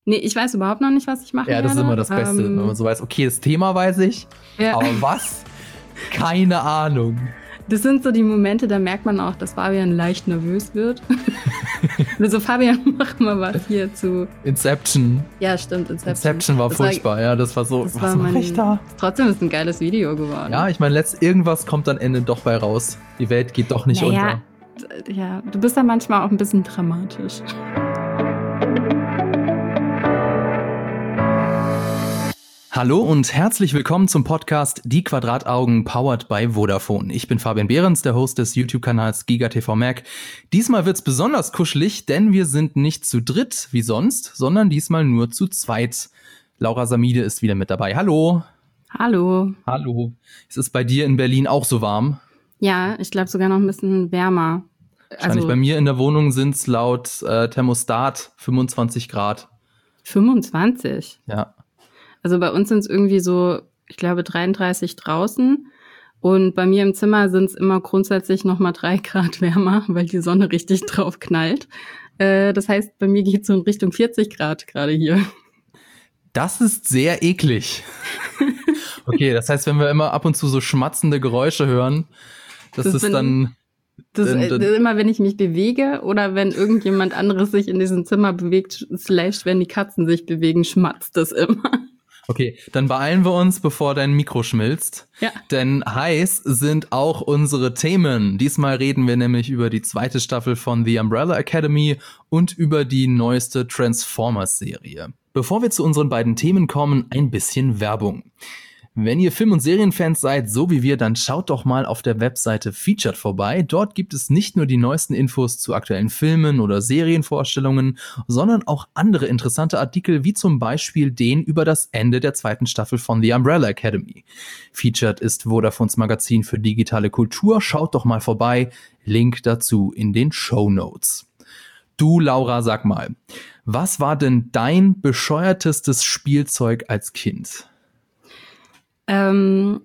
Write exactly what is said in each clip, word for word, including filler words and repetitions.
Nee, ich weiß überhaupt noch nicht, was ich machen werde. Ja, das ist immer das Beste, ähm, wenn man so weiß, okay, das Thema weiß ich, ja. aber was? Keine Ahnung. Das sind so die Momente, da merkt man auch, dass Fabian leicht nervös wird. Also Fabian, mach mal was hier zu... Inception. Ja, stimmt, Inception. Inception war das furchtbar, war, ja, das war so, das was war mache ich da? Trotzdem ist es ein geiles Video geworden. Ja, ich meine, letzt irgendwas kommt am Ende doch bei raus. Die Welt geht doch nicht naja, unter. Ja, du bist da manchmal auch ein bisschen dramatisch. Hallo und herzlich willkommen zum Podcast Die Quadrataugen powered by Vodafone. Ich bin Fabian Behrens, der Host des YouTube-Kanals GigaTVMac. Diesmal wird's besonders kuschelig, denn wir sind nicht zu dritt wie sonst, sondern diesmal nur zu zweit. Laura Samide ist wieder mit dabei. Hallo. Hallo. Hallo. Es ist bei dir in Berlin auch so warm? Ja, ich glaube sogar noch ein bisschen wärmer. Wahrscheinlich also, bei mir in der Wohnung sind's laut äh, Thermostat fünfundzwanzig Grad. fünfundzwanzig? Ja. Also bei uns sind es irgendwie so, ich glaube, dreiunddreißig draußen. Und bei mir im Zimmer sind es immer grundsätzlich nochmal drei Grad wärmer, weil die Sonne richtig drauf knallt. Äh, das heißt, bei mir geht es so in Richtung vierzig Grad gerade hier. Das ist sehr eklig. Okay, das heißt, wenn wir immer ab und zu so schmatzende Geräusche hören, das, das ist bin, dann... Das dann, dann, ist immer, wenn ich mich bewege oder wenn irgendjemand anderes sich in diesem Zimmer bewegt, slash wenn die Katzen sich bewegen, schmatzt das immer. Okay, dann beeilen wir uns, bevor dein Mikro schmilzt. Ja. Denn heiß sind auch unsere Themen. Diesmal reden wir nämlich über die zweite Staffel von The Umbrella Academy und über die neueste Transformers-Serie. Bevor wir zu unseren beiden Themen kommen, ein bisschen Werbung. Wenn ihr Film- und Serienfans seid, so wie wir, dann schaut doch mal auf der Webseite Featured vorbei. Dort gibt es nicht nur die neuesten Infos zu aktuellen Filmen oder Serienvorstellungen, sondern auch andere interessante Artikel, wie zum Beispiel den über das Ende der zweiten Staffel von The Umbrella Academy. Featured ist Vodafones Magazin für digitale Kultur. Schaut doch mal vorbei. Link dazu in den Shownotes. Du, Laura, sag mal, was war denn dein bescheuertestes Spielzeug als Kind? Ähm,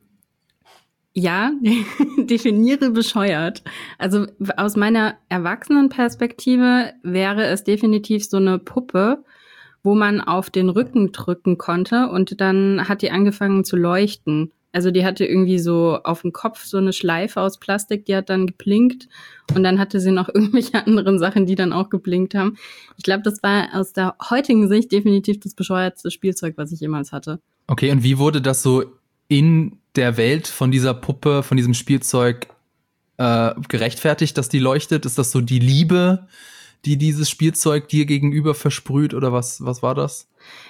ja, definiere bescheuert. Also aus meiner Erwachsenenperspektive wäre es definitiv so eine Puppe, wo man auf den Rücken drücken konnte und dann hat die angefangen zu leuchten. Also die hatte irgendwie so auf dem Kopf so eine Schleife aus Plastik, die hat dann geblinkt und dann hatte sie noch irgendwelche anderen Sachen, die dann auch geblinkt haben. Ich glaube, das war aus der heutigen Sicht definitiv das bescheuertste Spielzeug, was ich jemals hatte. Okay, und wie wurde das so in der Welt von dieser Puppe, von diesem Spielzeug äh, gerechtfertigt, dass die leuchtet? Ist das so die Liebe, die dieses Spielzeug dir gegenüber versprüht oder was, was war das?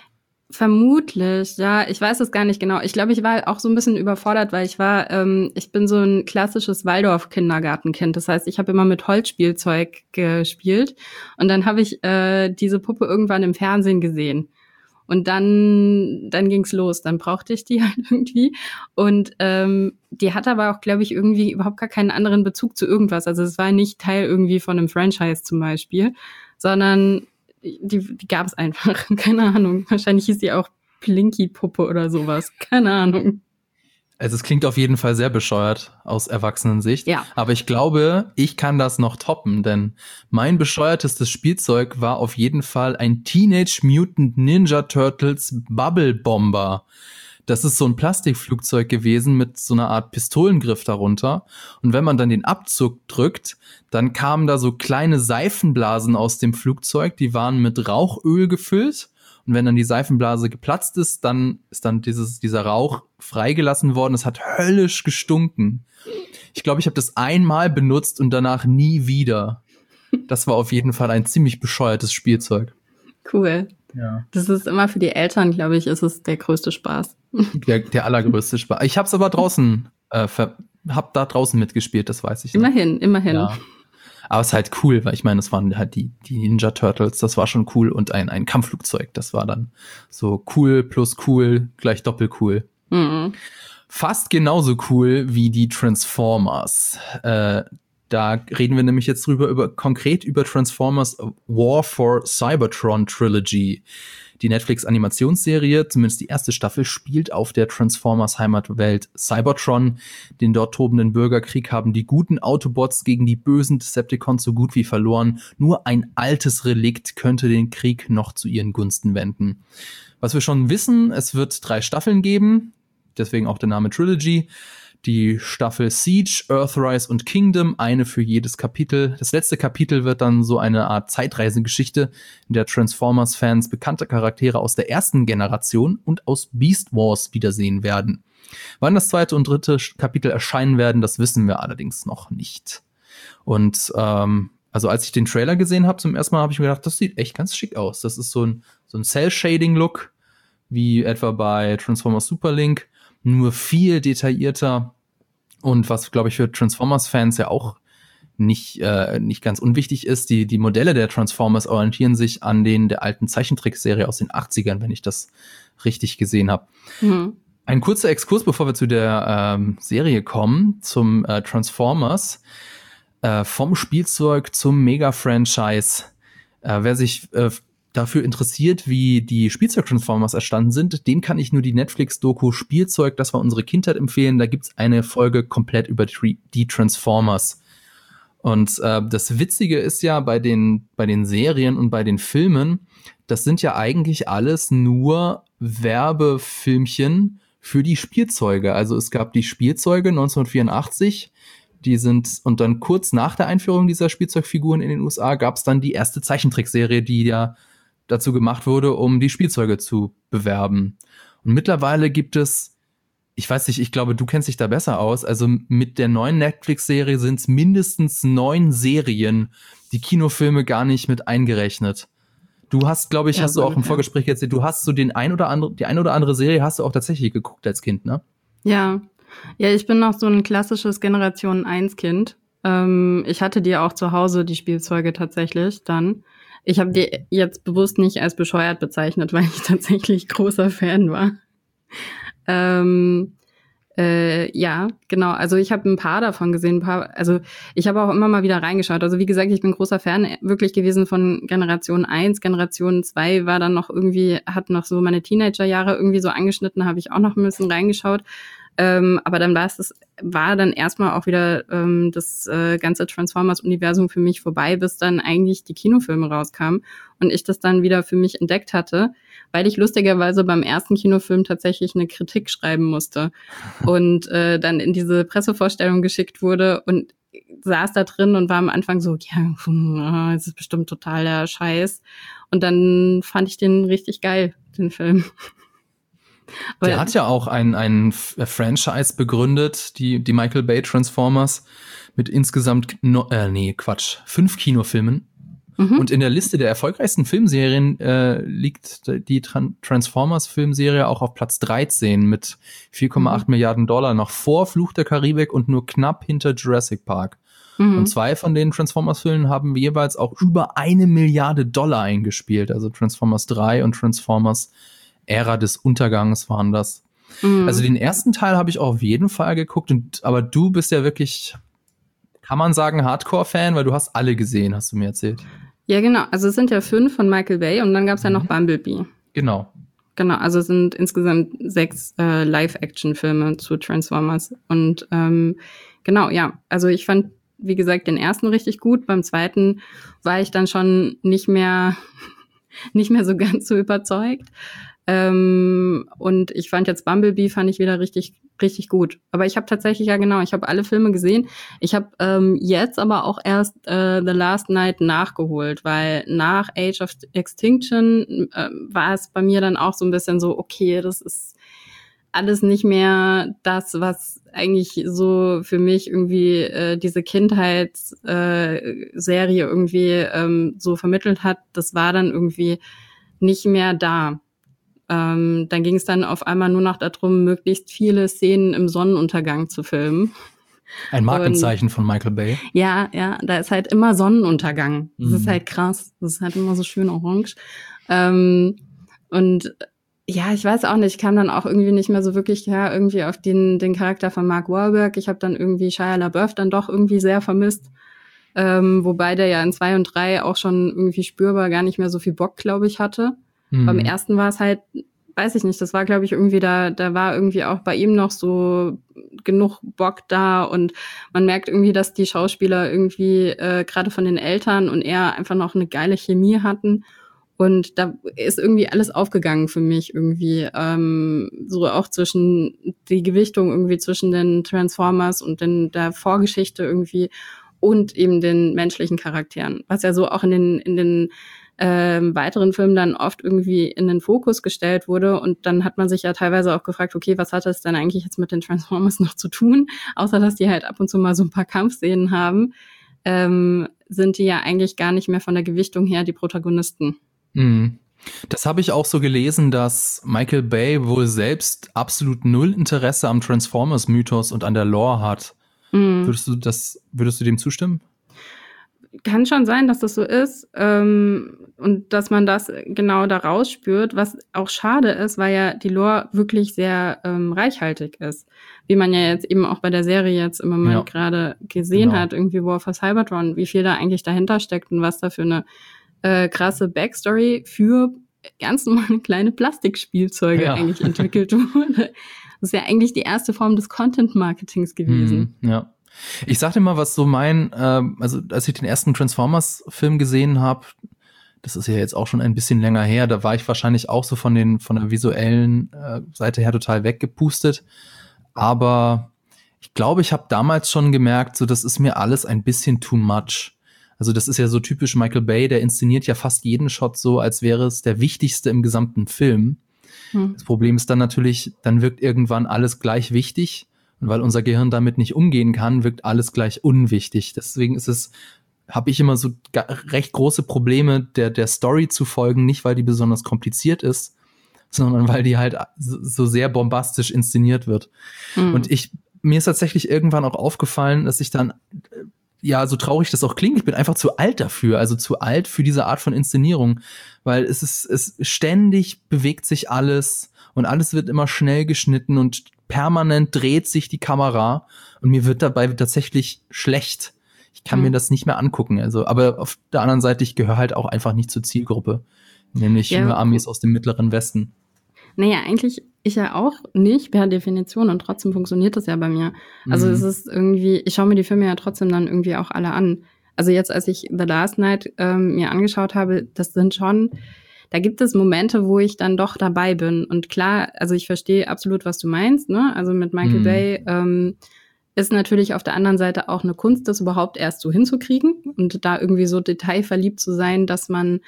Vermutlich, ja. Ich weiß es gar nicht genau. Ich glaube, ich war auch so ein bisschen überfordert, weil ich war, ähm, ich bin so ein klassisches Waldorf-Kindergartenkind. Das heißt, ich habe immer mit Holzspielzeug gespielt und dann habe ich äh, diese Puppe irgendwann im Fernsehen gesehen. Und dann, dann ging's los. Dann brauchte ich die halt irgendwie. Und ähm, die hatte aber auch, glaube ich, irgendwie überhaupt gar keinen anderen Bezug zu irgendwas. Also es war nicht Teil irgendwie von einem Franchise zum Beispiel, sondern die, die gab es einfach. Keine Ahnung. Wahrscheinlich hieß die auch Plinky-Puppe oder sowas. Keine Ahnung. Also es klingt auf jeden Fall sehr bescheuert aus Erwachsenensicht. Ja. Aber ich glaube, ich kann das noch toppen, denn mein bescheuertestes Spielzeug war auf jeden Fall ein Teenage Mutant Ninja Turtles Bubble Bomber. Das ist so ein Plastikflugzeug gewesen mit so einer Art Pistolengriff darunter. Und wenn man dann den Abzug drückt, dann kamen da so kleine Seifenblasen aus dem Flugzeug, die waren mit Rauchöl gefüllt. Und wenn dann die Seifenblase geplatzt ist, dann ist dann dieses, dieser Rauch freigelassen worden. Es hat höllisch gestunken. Ich glaube, ich habe das einmal benutzt und danach nie wieder. Das war auf jeden Fall ein ziemlich bescheuertes Spielzeug. Cool. Ja. Das ist immer für die Eltern, glaube ich, ist es der größte Spaß. Der, der allergrößte Spaß. Ich habe es aber draußen, äh, ver- hab da draußen mitgespielt, das weiß ich noch. Immerhin, immerhin. Ja. Aber es ist halt cool, weil ich meine, das waren halt die, die Ninja Turtles, das war schon cool und ein, ein Kampfflugzeug, das war dann so cool plus cool gleich doppelcool. Mhm. Fast genauso cool wie die Transformers. Äh, da reden wir nämlich jetzt drüber, über konkret über Transformers War for Cybertron Trilogy. Die Netflix-Animationsserie, zumindest die erste Staffel, spielt auf der Transformers-Heimatwelt Cybertron. Den dort tobenden Bürgerkrieg haben die guten Autobots gegen die bösen Decepticons so gut wie verloren. Nur ein altes Relikt könnte den Krieg noch zu ihren Gunsten wenden. Was wir schon wissen, es wird drei Staffeln geben, deswegen auch der Name Trilogy. Die Staffel Siege, Earthrise und Kingdom, eine für jedes Kapitel. Das letzte Kapitel wird dann so eine Art Zeitreisengeschichte, in der Transformers-Fans bekannte Charaktere aus der ersten Generation und aus Beast Wars wiedersehen werden. Wann das zweite und dritte Kapitel erscheinen werden, das wissen wir allerdings noch nicht. Und ähm, also als ich den Trailer gesehen habe zum ersten Mal, habe ich mir gedacht, das sieht echt ganz schick aus. Das ist so ein, so ein Cell-Shading-Look, wie etwa bei Transformers Superlink, nur viel detaillierter. Und was, glaube ich, für Transformers-Fans ja auch nicht, äh, nicht ganz unwichtig ist, die, die Modelle der Transformers orientieren sich an den der alten Zeichentrickserie aus den achtzigern, wenn ich das richtig gesehen habe. Mhm. Ein kurzer Exkurs, bevor wir zu der ähm, Serie kommen, zum äh, Transformers. Äh, vom Spielzeug zum Mega-Franchise. Äh, wer sich äh, dafür interessiert, wie die Spielzeug-Transformers entstanden sind, dem kann ich nur die Netflix-Doku Spielzeug, das war unsere Kindheit, empfehlen. Da gibt's eine Folge komplett über die Transformers. Und äh, das Witzige ist ja bei den, bei den Serien und bei den Filmen, das sind ja eigentlich alles nur Werbefilmchen für die Spielzeuge. Also es gab die Spielzeuge neunzehnhundertvierundachtzig, die sind, und dann kurz nach der Einführung dieser Spielzeugfiguren in den U S A gab's dann die erste Zeichentrickserie, die ja dazu gemacht wurde, um die Spielzeuge zu bewerben. Und mittlerweile gibt es, ich weiß nicht, ich glaube, du kennst dich da besser aus, also mit der neuen Netflix-Serie sind es mindestens neun Serien, die Kinofilme gar nicht mit eingerechnet. Du hast, glaube ich, ja, hast du auch im Vorgespräch erzählt, du hast so den ein oder andere, die ein oder andere Serie hast du auch tatsächlich geguckt als Kind, ne? Ja, ja, ich bin noch so ein klassisches Generation eins Kind. Ähm, ich hatte die auch zu Hause, die Spielzeuge tatsächlich dann. Ich habe die jetzt bewusst nicht als bescheuert bezeichnet, weil ich tatsächlich großer Fan war. Ähm, äh, ja, genau. Also ich habe ein paar davon gesehen. Ein paar, also ich habe auch immer mal wieder reingeschaut. Also wie gesagt, ich bin großer Fan wirklich gewesen von Generation eins. Generation zwei war dann noch irgendwie, hat noch so meine Teenagerjahre irgendwie so angeschnitten, habe ich auch noch ein bisschen reingeschaut. Ähm, aber dann war es das, war dann erstmal auch wieder ähm, das äh, ganze Transformers-Universum für mich vorbei, bis dann eigentlich die Kinofilme rauskamen und ich das dann wieder für mich entdeckt hatte, weil ich lustigerweise beim ersten Kinofilm tatsächlich eine Kritik schreiben musste und äh, dann in diese Pressevorstellung geschickt wurde und saß da drin und war am Anfang so, ja, das ist bestimmt total der Scheiß. Und dann fand ich den richtig geil, den Film. Der Weil, hat ja auch ein, ein Franchise begründet, die, die Michael Bay Transformers, mit insgesamt, no, äh, nee, Quatsch, fünf Kinofilmen. Mhm. Und in der Liste der erfolgreichsten Filmserien äh, liegt die Tran- Transformers-Filmserie auch auf Platz dreizehn mit vier Komma acht mhm. Milliarden Dollar, noch vor Fluch der Karibik und nur knapp hinter Jurassic Park. Mhm. Und zwei von den Transformers-Filmen haben jeweils auch über eine Milliarde Dollar eingespielt, also Transformers drei und Transformers Ära des Untergangs waren das. Mhm. Also den ersten Teil habe ich auch auf jeden Fall geguckt, und, aber du bist ja wirklich, kann man sagen, Hardcore-Fan, weil du hast alle gesehen, hast du mir erzählt. Ja, genau. Also es sind ja fünf von Michael Bay und dann gab es ja noch Bumblebee. Genau. Genau, also es sind insgesamt sechs äh, Live-Action-Filme zu Transformers. Und ähm, genau, ja, also ich fand, wie gesagt, den ersten richtig gut. Beim zweiten war ich dann schon nicht mehr, nicht mehr so ganz so überzeugt. Ähm, und ich fand jetzt Bumblebee fand ich wieder richtig richtig gut. Aber ich habe tatsächlich, ja genau, ich habe alle Filme gesehen. Ich habe ähm, jetzt aber auch erst äh, The Last Night nachgeholt, weil nach Age of Extinction äh, war es bei mir dann auch so ein bisschen so, okay, das ist alles nicht mehr das, was eigentlich so für mich irgendwie äh, diese Kindheitsserie äh, irgendwie ähm, so vermittelt hat. Das war dann irgendwie nicht mehr da. Ähm, dann ging es dann auf einmal nur noch darum, möglichst viele Szenen im Sonnenuntergang zu filmen. Ein Markenzeichen und, von Michael Bay. Ja, ja, da ist halt immer Sonnenuntergang. Das mhm. ist halt krass. Das ist halt immer so schön orange. Ähm, und ja, ich weiß auch nicht, ich kam dann auch irgendwie nicht mehr so wirklich ja, irgendwie auf den, den Charakter von Mark Wahlberg. Ich habe dann irgendwie Shia LaBeouf dann doch irgendwie sehr vermisst. Ähm, wobei der ja in zwei und drei auch schon irgendwie spürbar gar nicht mehr so viel Bock, glaube ich, hatte. Mhm. Beim ersten war es halt, weiß ich nicht, das war, glaube ich, irgendwie da, da war irgendwie auch bei ihm noch so genug Bock da und man merkt irgendwie, dass die Schauspieler irgendwie äh, gerade von den Eltern und er einfach noch eine geile Chemie hatten und da ist irgendwie alles aufgegangen für mich irgendwie, ähm, so auch zwischen die Gewichtung irgendwie zwischen den Transformers und den, der Vorgeschichte irgendwie und eben den menschlichen Charakteren, was ja so auch in den in den ähm, weiteren Filmen dann oft irgendwie in den Fokus gestellt wurde und dann hat man sich ja teilweise auch gefragt, okay, was hat das denn eigentlich jetzt mit den Transformers noch zu tun, außer dass die halt ab und zu mal so ein paar Kampfszenen haben, ähm, sind die ja eigentlich gar nicht mehr von der Gewichtung her die Protagonisten. Mhm. Das habe ich auch so gelesen, dass Michael Bay wohl selbst absolut null Interesse am Transformers-Mythos und an der Lore hat. Mhm. Würdest du das, würdest du dem zustimmen? Kann schon sein, dass das so ist ähm, und dass man das genau da rausspürt, was auch schade ist, weil ja die Lore wirklich sehr ähm, reichhaltig ist. Wie man ja jetzt eben auch bei der Serie jetzt im Moment ja. gerade gesehen genau. hat, irgendwie War for Cybertron, wie viel da eigentlich dahinter steckt und was da für eine äh, krasse Backstory für ganz normale kleine Plastikspielzeuge ja. eigentlich entwickelt wurde. Das ist ja eigentlich die erste Form des Content-Marketings gewesen. Mhm, ja. Ich sag dir mal, was so mein, äh, also als ich den ersten Transformers-Film gesehen habe, das ist ja jetzt auch schon ein bisschen länger her, da war ich wahrscheinlich auch so von den von der visuellen äh, Seite her total weggepustet. Aber ich glaube, ich habe damals schon gemerkt, so das ist mir alles ein bisschen too much. Also das ist ja so typisch Michael Bay, der inszeniert ja fast jeden Shot so, als wäre es der wichtigste im gesamten Film. Hm. Das Problem ist dann natürlich, dann wirkt irgendwann alles gleich wichtig. Und weil unser Gehirn damit nicht umgehen kann, wirkt alles gleich unwichtig. Deswegen ist es, habe ich immer so recht große Probleme, der, der Story zu folgen, nicht weil die besonders kompliziert ist, sondern weil die halt so sehr bombastisch inszeniert wird. Mhm. Und ich, mir ist tatsächlich irgendwann auch aufgefallen, dass ich dann, ja, so traurig das auch klingt, ich bin einfach zu alt dafür, also zu alt für diese Art von Inszenierung, weil es ist, es ständig bewegt sich alles und alles wird immer schnell geschnitten und permanent dreht sich die Kamera und mir wird dabei tatsächlich schlecht. Ich kann mhm. mir das nicht mehr angucken. Also, aber auf der anderen Seite, ich gehöre halt auch einfach nicht zur Zielgruppe, nämlich ja, nur Amis aus dem Mittleren Westen. Naja, eigentlich ich ja auch nicht per Definition und trotzdem funktioniert das ja bei mir. Also mhm. es ist irgendwie, ich schaue mir die Filme ja trotzdem dann irgendwie auch alle an. Also jetzt, als ich The Last Night ähm, mir angeschaut habe, das sind schon, da gibt es Momente, wo ich dann doch dabei bin. Und klar, also ich verstehe absolut, was du meinst, ne? Also mit Michael mhm. Bay ähm, ist natürlich auf der anderen Seite auch eine Kunst, das überhaupt erst so hinzukriegen und da irgendwie so detailverliebt zu sein, dass man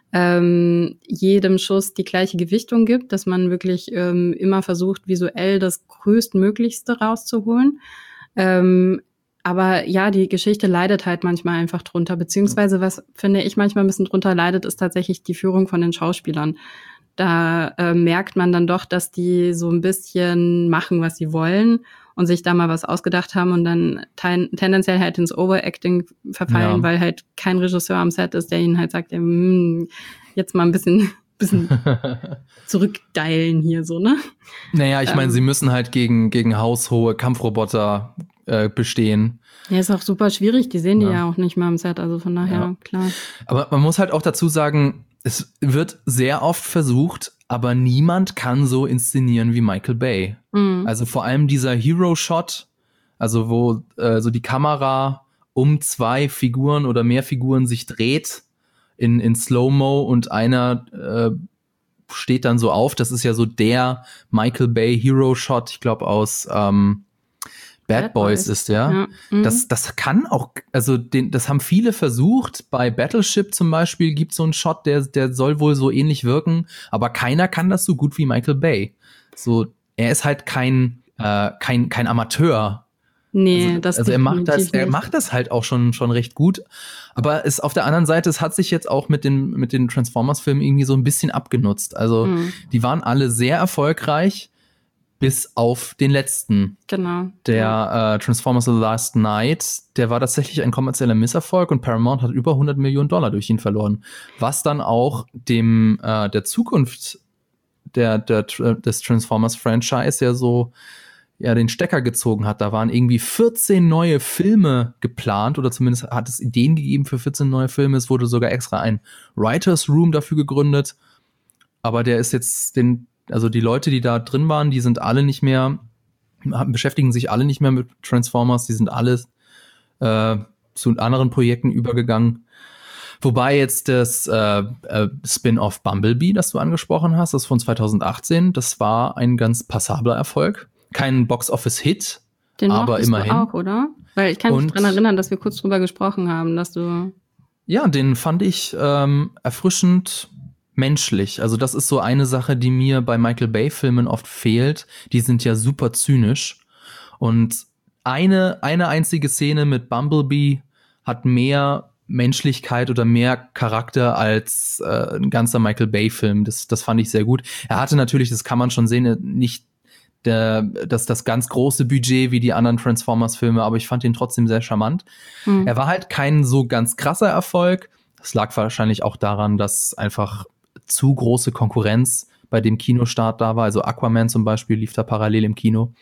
ähm, jedem Schuss die gleiche Gewichtung gibt, dass man wirklich ähm, immer versucht, visuell das Größtmöglichste rauszuholen. Ähm, Aber ja, die Geschichte leidet halt manchmal einfach drunter, beziehungsweise was, finde ich, manchmal ein bisschen drunter leidet, ist tatsächlich die Führung von den Schauspielern. Da äh, merkt man dann doch, dass die so ein bisschen machen, was sie wollen und sich da mal was ausgedacht haben und dann ten- tendenziell halt ins Overacting verfallen, ja. weil halt kein Regisseur am Set ist, der ihnen halt sagt, ja, hm, jetzt mal ein bisschen bisschen zurückdeilen hier so, ne? Naja, ich ähm, meine, sie müssen halt gegen, gegen haushohe Kampfroboter äh, bestehen. Ja, ist auch super schwierig, die sehen ja. die ja auch nicht mal am Set, also von daher, ja. klar. Aber man muss halt auch dazu sagen, es wird sehr oft versucht, aber niemand kann so inszenieren wie Michael Bay. Mhm. Also vor allem dieser Hero-Shot, also wo äh, so die Kamera um zwei Figuren oder mehr Figuren sich dreht, in, in Slow-Mo und einer äh, steht dann so auf. Das ist ja so der Michael Bay Hero-Shot, ich glaube aus ähm, Bad, Bad Boys, Boys ist der. Ja. Mhm. Das, das kann auch, also den, das haben viele versucht. Bei Battleship zum Beispiel gibt es so einen Shot, der, der soll wohl so ähnlich wirken, aber keiner kann das so gut wie Michael Bay. So, er ist halt kein, äh, kein, kein Amateur. Nee, also, das also er macht das, nicht. er macht das halt auch schon schon recht gut. Aber es auf der anderen Seite, es hat sich jetzt auch mit den mit den Transformers-Filmen irgendwie so ein bisschen abgenutzt. Also mhm. die waren alle sehr erfolgreich, bis auf den letzten. Genau. Der ja. äh, Transformers The Last Night, der war tatsächlich ein kommerzieller Misserfolg und Paramount hat über hundert Millionen Dollar durch ihn verloren. Was dann auch dem äh, der Zukunft der, der des Transformers-Franchise ja so ja den Stecker gezogen hat. Da waren irgendwie vierzehn neue Filme geplant oder zumindest hat es Ideen gegeben für vierzehn neue Filme. Es wurde sogar extra ein Writers Room dafür gegründet. aber der ist jetzt den, also die Leute, die da drin waren, die sind alle nicht mehr, beschäftigen sich alle nicht mehr mit Transformers, die sind alle äh, zu anderen Projekten übergegangen. Wobei jetzt das äh, äh, Spin-off Bumblebee, das du angesprochen hast, das von zwanzig achtzehn, das war ein ganz passabler Erfolg. Kein Box-Office-Hit, Den aber immerhin. Du auch, oder? Weil ich kann mich Und- dran erinnern, dass wir kurz drüber gesprochen haben, dass du... Ja, den fand ich ähm, erfrischend menschlich. Also das ist so eine Sache, die mir bei Michael Bay-Filmen oft fehlt. Die sind ja super zynisch. Und eine, eine einzige Szene mit Bumblebee hat mehr Menschlichkeit oder mehr Charakter als äh, ein ganzer Michael Bay-Film. Das, das fand ich sehr gut. Er hatte natürlich, das kann man schon sehen, nicht der, das, das ganz große Budget wie die anderen Transformers-Filme, aber ich fand ihn trotzdem sehr charmant. Hm. Er war halt kein so ganz krasser Erfolg. Das lag wahrscheinlich auch daran, dass einfach zu große Konkurrenz bei dem Kinostart da war. Also Aquaman zum Beispiel lief da parallel im Kino.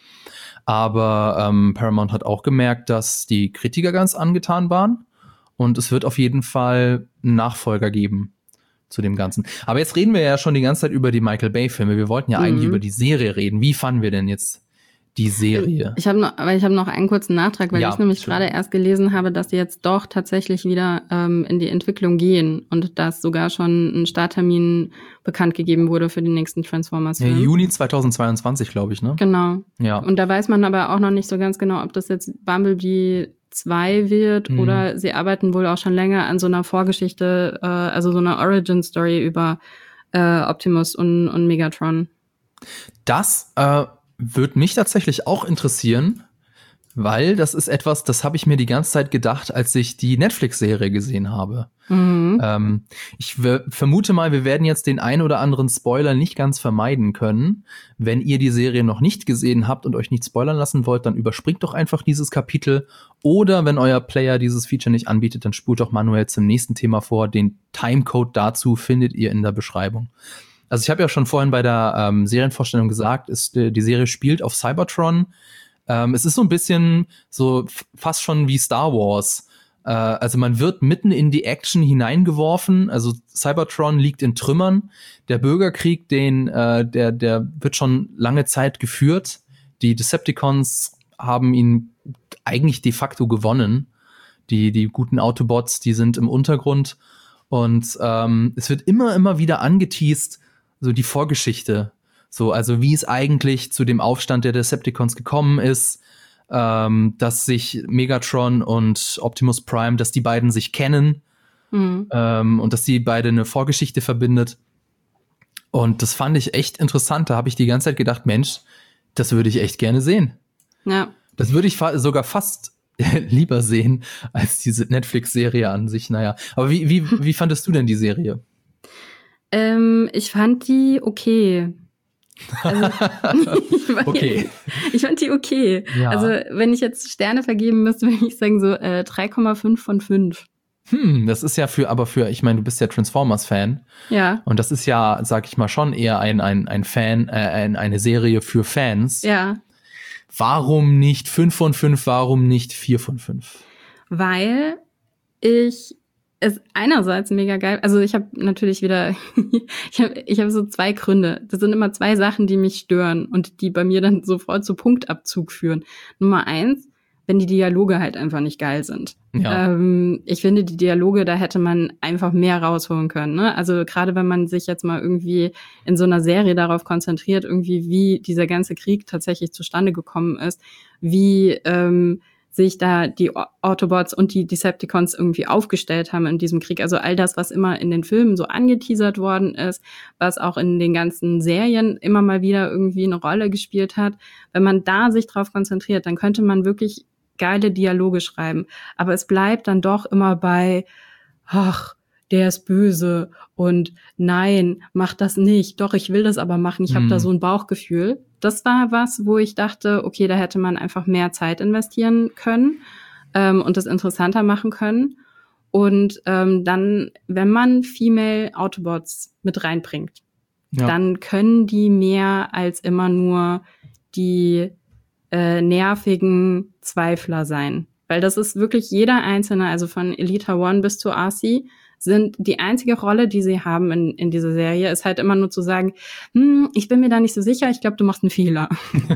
Aber ähm, Paramount hat auch gemerkt, dass die Kritiker ganz angetan waren. Und es wird auf jeden Fall einen Nachfolger geben zu dem Ganzen. Aber jetzt reden wir ja schon die ganze Zeit über die Michael Bay-Filme. Wir wollten ja Mhm. eigentlich über die Serie reden. Wie fanden wir denn jetzt die Serie? Ich habe noch, aber ich habe noch einen kurzen Nachtrag, weil Ja, ich nämlich schön. gerade erst gelesen habe, dass sie jetzt doch tatsächlich wieder ähm, in die Entwicklung gehen und dass sogar schon ein Starttermin bekannt gegeben wurde für den nächsten Ja, Transformers-Film. Juni zweitausendzweiundzwanzig, glaube ich, ne? Genau. Ja. Und da weiß man aber auch noch nicht so ganz genau, ob das jetzt Bumblebee zwei wird Mhm. oder sie arbeiten wohl auch schon länger an so einer Vorgeschichte, äh, also so einer Origin-Story über äh, Optimus und, und Megatron. Das äh, würde mich tatsächlich auch interessieren, weil das ist etwas, das habe ich mir die ganze Zeit gedacht, als ich die Netflix-Serie gesehen habe. Mhm. Ähm, ich w- vermute mal, wir werden jetzt den ein oder anderen Spoiler nicht ganz vermeiden können. Wenn ihr die Serie noch nicht gesehen habt und euch nicht spoilern lassen wollt, dann überspringt doch einfach dieses Kapitel. Oder wenn euer Player dieses Feature nicht anbietet, dann spult doch manuell zum nächsten Thema vor. Den Timecode dazu findet ihr in der Beschreibung. Also ich habe ja schon vorhin bei der ähm, Serienvorstellung gesagt, ist, äh, die Serie spielt auf Cybertron. Ähm, es ist so ein bisschen so f- fast schon wie Star Wars. Äh, also man wird mitten in die Action hineingeworfen. Also Cybertron liegt in Trümmern. Der Bürgerkrieg, den äh, der der wird schon lange Zeit geführt. Die Decepticons haben ihn eigentlich de facto gewonnen. Die die guten Autobots, die sind im Untergrund. Und ähm, es wird immer immer wieder angeteast, so die Vorgeschichte. So, also wie es eigentlich zu dem Aufstand der Decepticons gekommen ist, ähm, dass sich Megatron und Optimus Prime, dass die beiden sich kennen, Mhm. ähm, und dass die beide eine Vorgeschichte verbindet. Und das fand ich echt interessant. Da habe ich die ganze Zeit gedacht, Mensch, das würde ich echt gerne sehen. Ja. Das würde ich fa- sogar fast lieber sehen als diese Netflix-Serie an sich. Naja, aber wie, wie, wie fandest du denn die Serie? Ähm, ich fand die okay. Also, ich, weiß- Okay. ich fand die okay. Ja. Also, wenn ich jetzt Sterne vergeben müsste, würde ich sagen so äh, drei Komma fünf von fünf. Hm, das ist ja für, aber für, ich meine, du bist ja Transformers-Fan. Ja, Und das ist ja, sag ich mal, schon eher ein, ein, ein Fan, äh, ein, eine Serie für Fans. ja. Warum nicht fünf von fünf? Warum nicht vier von fünf? Weil ich es einerseits mega geil, also ich habe natürlich wieder, ich habe ich hab so zwei Gründe. Das sind immer zwei Sachen, die mich stören und die bei mir dann sofort zu Punktabzug führen. Nummer eins, wenn die Dialoge halt einfach nicht geil sind. Ja. Ähm, ich finde, die Dialoge, da hätte man einfach mehr rausholen können. Ne? Also gerade wenn man sich jetzt mal irgendwie in so einer Serie darauf konzentriert, irgendwie wie dieser ganze Krieg tatsächlich zustande gekommen ist, wie ähm, sich da die Autobots und die Decepticons irgendwie aufgestellt haben in diesem Krieg. Also all das, was immer in den Filmen so angeteasert worden ist, was auch in den ganzen Serien immer mal wieder irgendwie eine Rolle gespielt hat. Wenn man da sich drauf konzentriert, dann könnte man wirklich geile Dialoge schreiben. Aber es bleibt dann doch immer bei, ach, der ist böse und nein, mach das nicht. Doch, ich will das aber machen. Ich habe Hm. da so ein Bauchgefühl. Das war was, wo ich dachte, okay, da hätte man einfach mehr Zeit investieren können ähm, und das interessanter machen können. Und ähm, dann, wenn man Female Autobots mit reinbringt, Ja. dann können die mehr als immer nur die äh, nervigen Zweifler sein. Weil das ist wirklich jeder Einzelne, also von Elita One bis zu R C, sind die einzige Rolle, die sie haben in, in dieser Serie, ist halt immer nur zu sagen, hm, ich bin mir da nicht so sicher, ich glaube, du machst einen Fehler.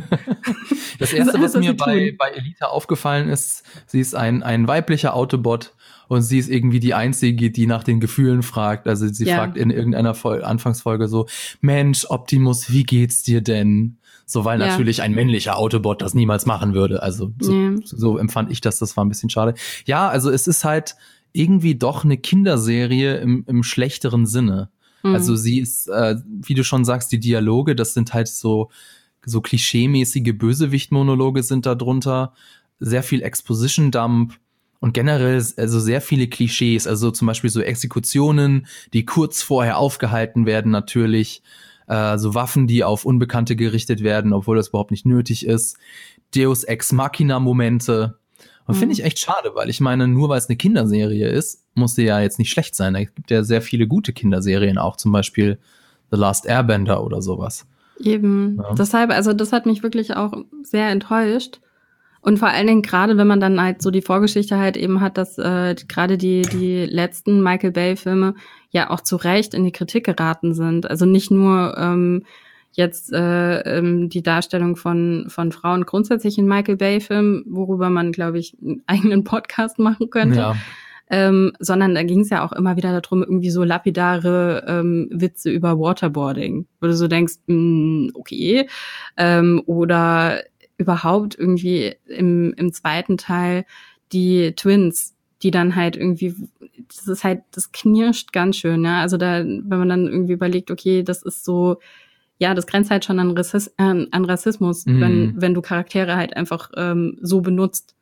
Das Erste, das was mir bei, bei Elita aufgefallen ist, sie ist ein, ein weiblicher Autobot und sie ist irgendwie die Einzige, die nach den Gefühlen fragt. Also sie ja. fragt in irgendeiner Vol- Anfangsfolge so, Mensch, Optimus, wie geht's dir denn? So, weil ja. natürlich ein männlicher Autobot das niemals machen würde. Also so, ja. so empfand ich das, das war ein bisschen schade. Ja, also es ist halt irgendwie doch eine Kinderserie im, im schlechteren Sinne. Mhm. Also sie ist, äh, wie du schon sagst, die Dialoge, das sind halt so, so klischeemäßige Bösewicht-Monologe sind da drunter. Sehr viel Exposition-Dump und generell also sehr viele Klischees. Also zum Beispiel so Exekutionen, die kurz vorher aufgehalten werden natürlich. Äh, so Waffen, die auf Unbekannte gerichtet werden, obwohl das überhaupt nicht nötig ist. Deus Ex Machina-Momente. Und mhm. finde ich echt schade, weil ich meine, nur weil es eine Kinderserie ist, muss sie ja jetzt nicht schlecht sein. Es gibt ja sehr viele gute Kinderserien auch, zum Beispiel The Last Airbender oder sowas. Eben. Ja. Deshalb, also das hat mich wirklich auch sehr enttäuscht. Und vor allen Dingen gerade, wenn man dann halt so die Vorgeschichte halt eben hat, dass äh, gerade die die letzten Michael Bay-Filme ja auch zu Recht in die Kritik geraten sind. Also nicht nur ähm, jetzt äh, ähm, die Darstellung von von Frauen grundsätzlich in Michael Bay-Filmen, worüber man, glaube ich, einen eigenen Podcast machen könnte. Ja. Ähm, sondern da ging es ja auch immer wieder darum, irgendwie so lapidare ähm, Witze über Waterboarding, wo du so denkst, mh, okay, ähm, oder überhaupt irgendwie im im zweiten Teil die Twins, die dann halt irgendwie, das ist halt, das knirscht ganz schön, ja, also da, wenn man dann irgendwie überlegt, okay, das ist so, ja, das grenzt halt schon an, Rassismus, an, an Rassismus, mhm. wenn wenn du Charaktere halt einfach ähm, so benutzt.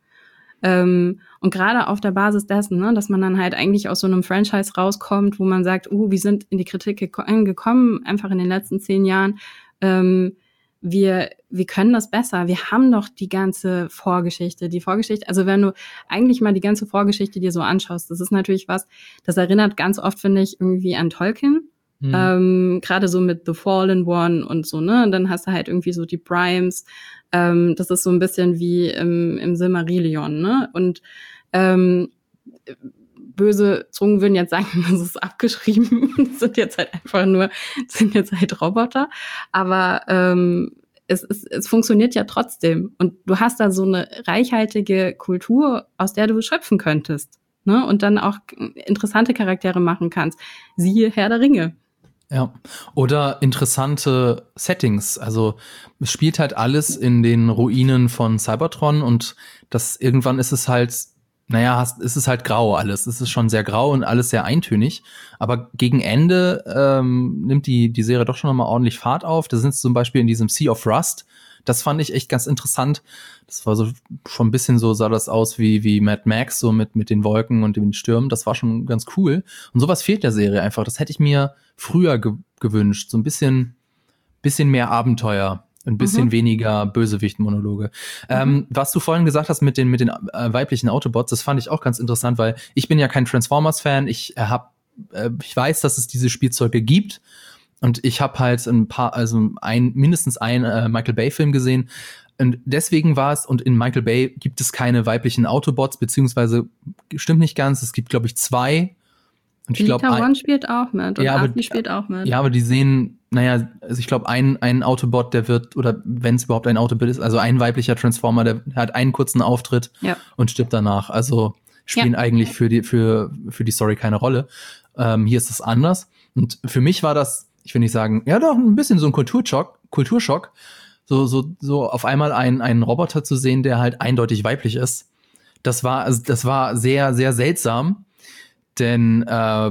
Ähm, und gerade auf der Basis dessen, ne, dass man dann halt eigentlich aus so einem Franchise rauskommt, wo man sagt, uh, wir sind in die Kritik geko- gekommen, einfach in den letzten zehn Jahren, ähm, wir wir können das besser. Wir haben doch die ganze Vorgeschichte, die Vorgeschichte, also wenn du eigentlich mal die ganze Vorgeschichte dir so anschaust, das ist natürlich was, das erinnert ganz oft, finde ich, irgendwie an Tolkien. Mhm. Ähm, gerade so mit The Fallen One und so, ne? Und dann hast du halt irgendwie so die Primes. Ähm, das ist so ein bisschen wie im, im Silmarillion, ne? Und ähm, böse Zungen würden jetzt sagen, das ist abgeschrieben. Das sind jetzt halt einfach nur, das sind jetzt halt Roboter. Aber ähm, es, es, es funktioniert ja trotzdem. Und du hast da so eine reichhaltige Kultur, aus der du schöpfen könntest, ne? Und dann auch interessante Charaktere machen kannst. Siehe Herr der Ringe. Ja, oder interessante Settings. Also es spielt halt alles in den Ruinen von Cybertron und das irgendwann ist es halt, naja, hast, ist es halt grau alles. Es ist schon sehr grau und alles sehr eintönig. Aber gegen Ende ähm, nimmt die die Serie doch schon nochmal ordentlich Fahrt auf. Da sind zum Beispiel in diesem Sea of Rust. Das fand ich echt ganz interessant. Das war so schon ein bisschen so, sah das aus wie wie Mad Max, so mit mit den Wolken und den Stürmen. Das war schon ganz cool. Und sowas fehlt der Serie einfach. Das hätte ich mir früher ge- gewünscht. So ein bisschen bisschen mehr Abenteuer, ein bisschen mhm. weniger Bösewicht-Monologe. Mhm. Ähm, was du vorhin gesagt hast mit den mit den äh, weiblichen Autobots, das fand ich auch ganz interessant, weil ich bin ja kein Transformers-Fan. Ich äh, hab, äh, ich weiß, dass es diese Spielzeuge gibt. Und ich habe halt ein paar, also ein mindestens ein äh, Michael Bay-Film gesehen. Und deswegen war es, und in Michael Bay gibt es keine weiblichen Autobots, beziehungsweise stimmt nicht ganz, es gibt, glaube ich, zwei. Und ich glaube, One spielt auch mit und ja, aber, spielt auch mit. Ja, aber die sehen, naja, also ich glaube, ein, ein Autobot, der wird, oder wenn es überhaupt ein Autobot ist, also ein weiblicher Transformer, der hat einen kurzen Auftritt ja. und stirbt danach. Also spielen ja. eigentlich für die, für, für die Story keine Rolle. Ähm, hier ist es anders. Und für mich war das, ich will nicht sagen, ja doch, ein bisschen so ein Kulturschock, Kulturschock, so, so, so auf einmal einen, einen Roboter zu sehen, der halt eindeutig weiblich ist. Das war, also das war sehr, sehr seltsam, denn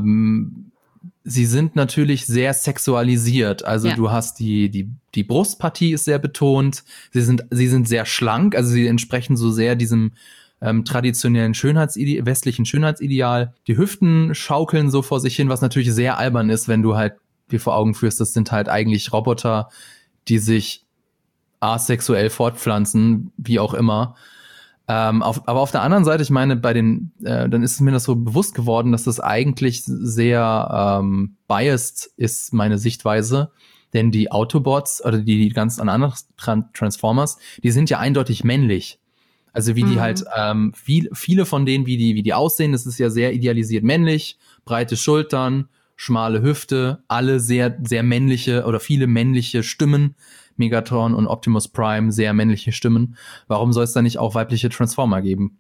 ähm, sie sind natürlich sehr sexualisiert. Also ja. du hast die, die, die Brustpartie ist sehr betont, sie sind, sie sind sehr schlank, also sie entsprechen so sehr diesem ähm, traditionellen Schönheitsideal, westlichen Schönheitsideal. Die Hüften schaukeln so vor sich hin, was natürlich sehr albern ist, wenn du halt dir vor Augen führst, das sind halt eigentlich Roboter, die sich asexuell fortpflanzen, wie auch immer. Ähm, auf, aber auf der anderen Seite, ich meine, bei den, äh, dann ist es mir das so bewusst geworden, dass das eigentlich sehr ähm, biased ist, meine Sichtweise. Denn die Autobots oder die, die ganzen anderen Transformers, die sind ja eindeutig männlich. Also wie die Mhm. halt, ähm, viel, viele von denen, wie die, wie die aussehen, das ist ja sehr idealisiert männlich, breite Schultern, schmale Hüfte, alle sehr, sehr männliche oder viele männliche Stimmen. Megatron und Optimus Prime, sehr männliche Stimmen. Warum soll es da nicht auch weibliche Transformer geben?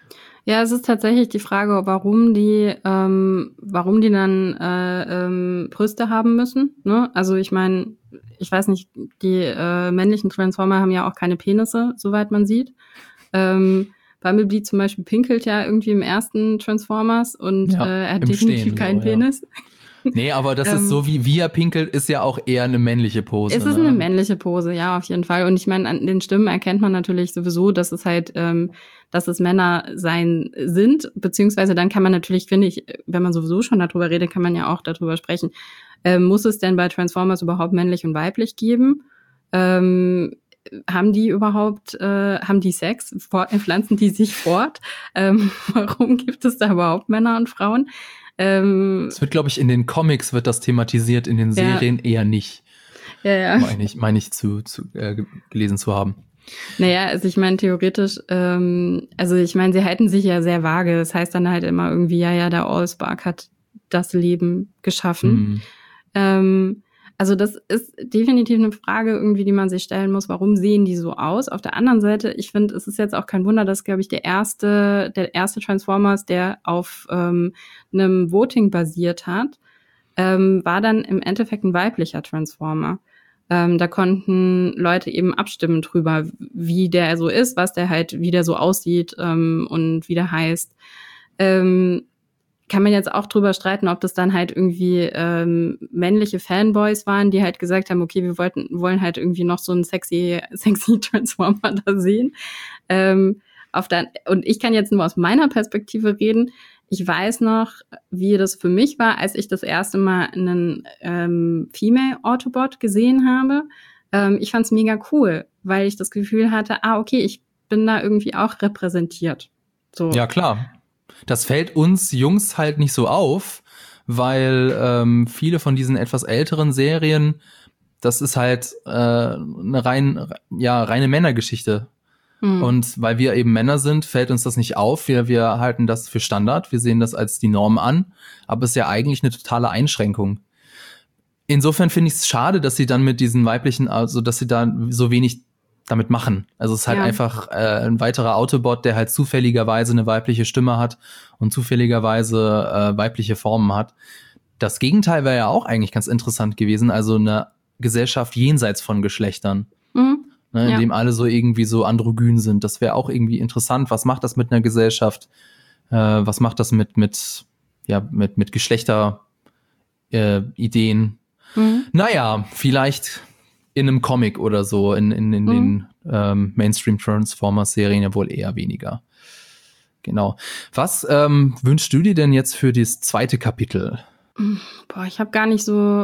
Ja, es ist tatsächlich die Frage, warum die, ähm, warum die dann äh, ähm, Brüste haben müssen. Ne? Also ich meine, ich weiß nicht, die äh, männlichen Transformer haben ja auch keine Penisse, soweit man sieht. Ähm, Bumblebee zum Beispiel pinkelt ja irgendwie im ersten Transformers und Ja, äh, er hat im definitiv Stehen keinen so, ja. Penis. Nee, aber das ist Ähm, so, wie, wie er pinkelt, ist ja auch eher eine männliche Pose. Es ist ne? eine männliche Pose, ja, auf jeden Fall. Und ich meine, an den Stimmen erkennt man natürlich sowieso, dass es halt, ähm, dass es Männer sein sind, beziehungsweise dann kann man natürlich, finde ich, wenn man sowieso schon darüber redet, kann man ja auch darüber sprechen, ähm, muss es denn bei Transformers überhaupt männlich und weiblich geben? Ähm, haben die überhaupt, äh, haben die Sex? For- pflanzen die sich fort? Ähm, warum gibt es da überhaupt Männer und Frauen? Ähm, Es wird, glaube ich, in den Comics wird das thematisiert, in den Ja. Serien eher nicht. ja, ja. Meine ich, meine ich zu, zu äh, ge- gelesen zu haben. Naja, also ich meine theoretisch, ähm, also ich meine, sie halten sich ja sehr vage. Das heißt dann halt immer irgendwie, ja, ja, der Allspark hat das Leben geschaffen. Hm. Ähm, also das ist definitiv eine Frage irgendwie, die man sich stellen muss. Warum sehen die so aus? Auf der anderen Seite, ich finde, es ist jetzt auch kein Wunder, dass, glaube ich, der erste, der erste Transformers, der auf ähm, einem Voting basiert hat, ähm, war dann im Endeffekt ein weiblicher Transformer. Ähm, da konnten Leute eben abstimmen drüber, wie der so ist, was der halt, wie der so aussieht ähm, und wie der heißt. Ähm, kann man jetzt auch drüber streiten, ob das dann halt irgendwie ähm, männliche Fanboys waren, die halt gesagt haben, okay, wir wollten, wollen halt irgendwie noch so einen sexy, sexy Transformer da sehen. Ähm, auf der, und ich kann jetzt nur aus meiner Perspektive reden. Ich weiß noch, wie das für mich war, als ich das erste Mal einen ähm, Female Autobot gesehen habe. Ähm, ich fand's mega cool, weil ich das Gefühl hatte, ah, okay, ich bin da irgendwie auch repräsentiert. So. Ja, klar. Das fällt uns Jungs halt nicht so auf, weil ähm, viele von diesen etwas älteren Serien, das ist halt äh, eine rein, ja, reine Männergeschichte. Hm. Und weil wir eben Männer sind, fällt uns das nicht auf. Wir, wir halten das für Standard. Wir sehen das als die Norm an. Aber es ist ja eigentlich eine totale Einschränkung. Insofern finde ich es schade, dass sie dann mit diesen weiblichen, also dass sie da so wenig damit machen. Also es ist halt Ja. einfach äh, ein weiterer Autobot, der halt zufälligerweise eine weibliche Stimme hat und zufälligerweise äh, weibliche Formen hat. Das Gegenteil wäre ja auch eigentlich ganz interessant gewesen. Also eine Gesellschaft jenseits von Geschlechtern. Mhm. Ne, in Ja. dem alle so irgendwie so androgyn sind. Das wäre auch irgendwie interessant. Was macht das mit einer Gesellschaft? Äh, was macht das mit, mit, ja, mit, mit Geschlechter, äh, Ideen? Mhm. Naja, vielleicht in einem Comic oder so, in, in, in Mhm. den ähm, Mainstream-Transformers-Serien ja wohl eher weniger. Genau. Was ähm, wünschst du dir denn jetzt für das zweite Kapitel? Boah, ich habe gar nicht so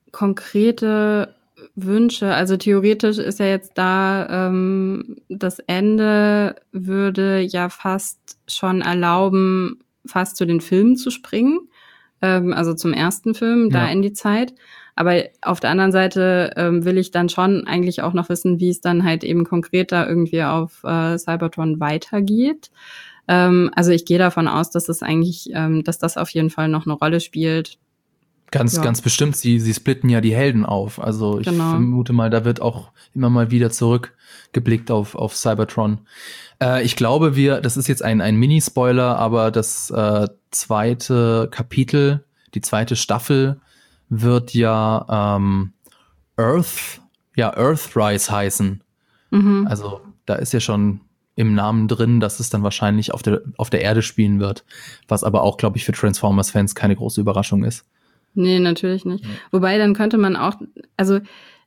konkrete Wünsche. Also theoretisch ist ja jetzt da, ähm, das Ende würde ja fast schon erlauben, fast zu den Filmen zu springen. Ähm, also zum ersten Film, da Ja. in die Zeit. Aber auf der anderen Seite ähm, will ich dann schon eigentlich auch noch wissen, wie es dann halt eben konkreter irgendwie auf äh, Cybertron weitergeht. Ähm, also ich gehe davon aus, dass das eigentlich, ähm, dass das auf jeden Fall noch eine Rolle spielt. Ganz, Ja. ganz bestimmt. Sie, sie splitten ja die Helden auf. Also ich Genau. vermute mal, da wird auch immer mal wieder zurückgeblickt auf, auf Cybertron. Äh, ich glaube, wir, das ist jetzt ein, ein Mini-Spoiler, aber das äh, zweite Kapitel, die zweite Staffel wird ja ähm, Earth, ja, Earthrise heißen. Mhm. Also da ist ja schon im Namen drin, dass es dann wahrscheinlich auf der, auf der Erde spielen wird. Was aber auch, glaube ich, für Transformers-Fans keine große Überraschung ist. Nee, natürlich nicht. Wobei, dann könnte man auch, also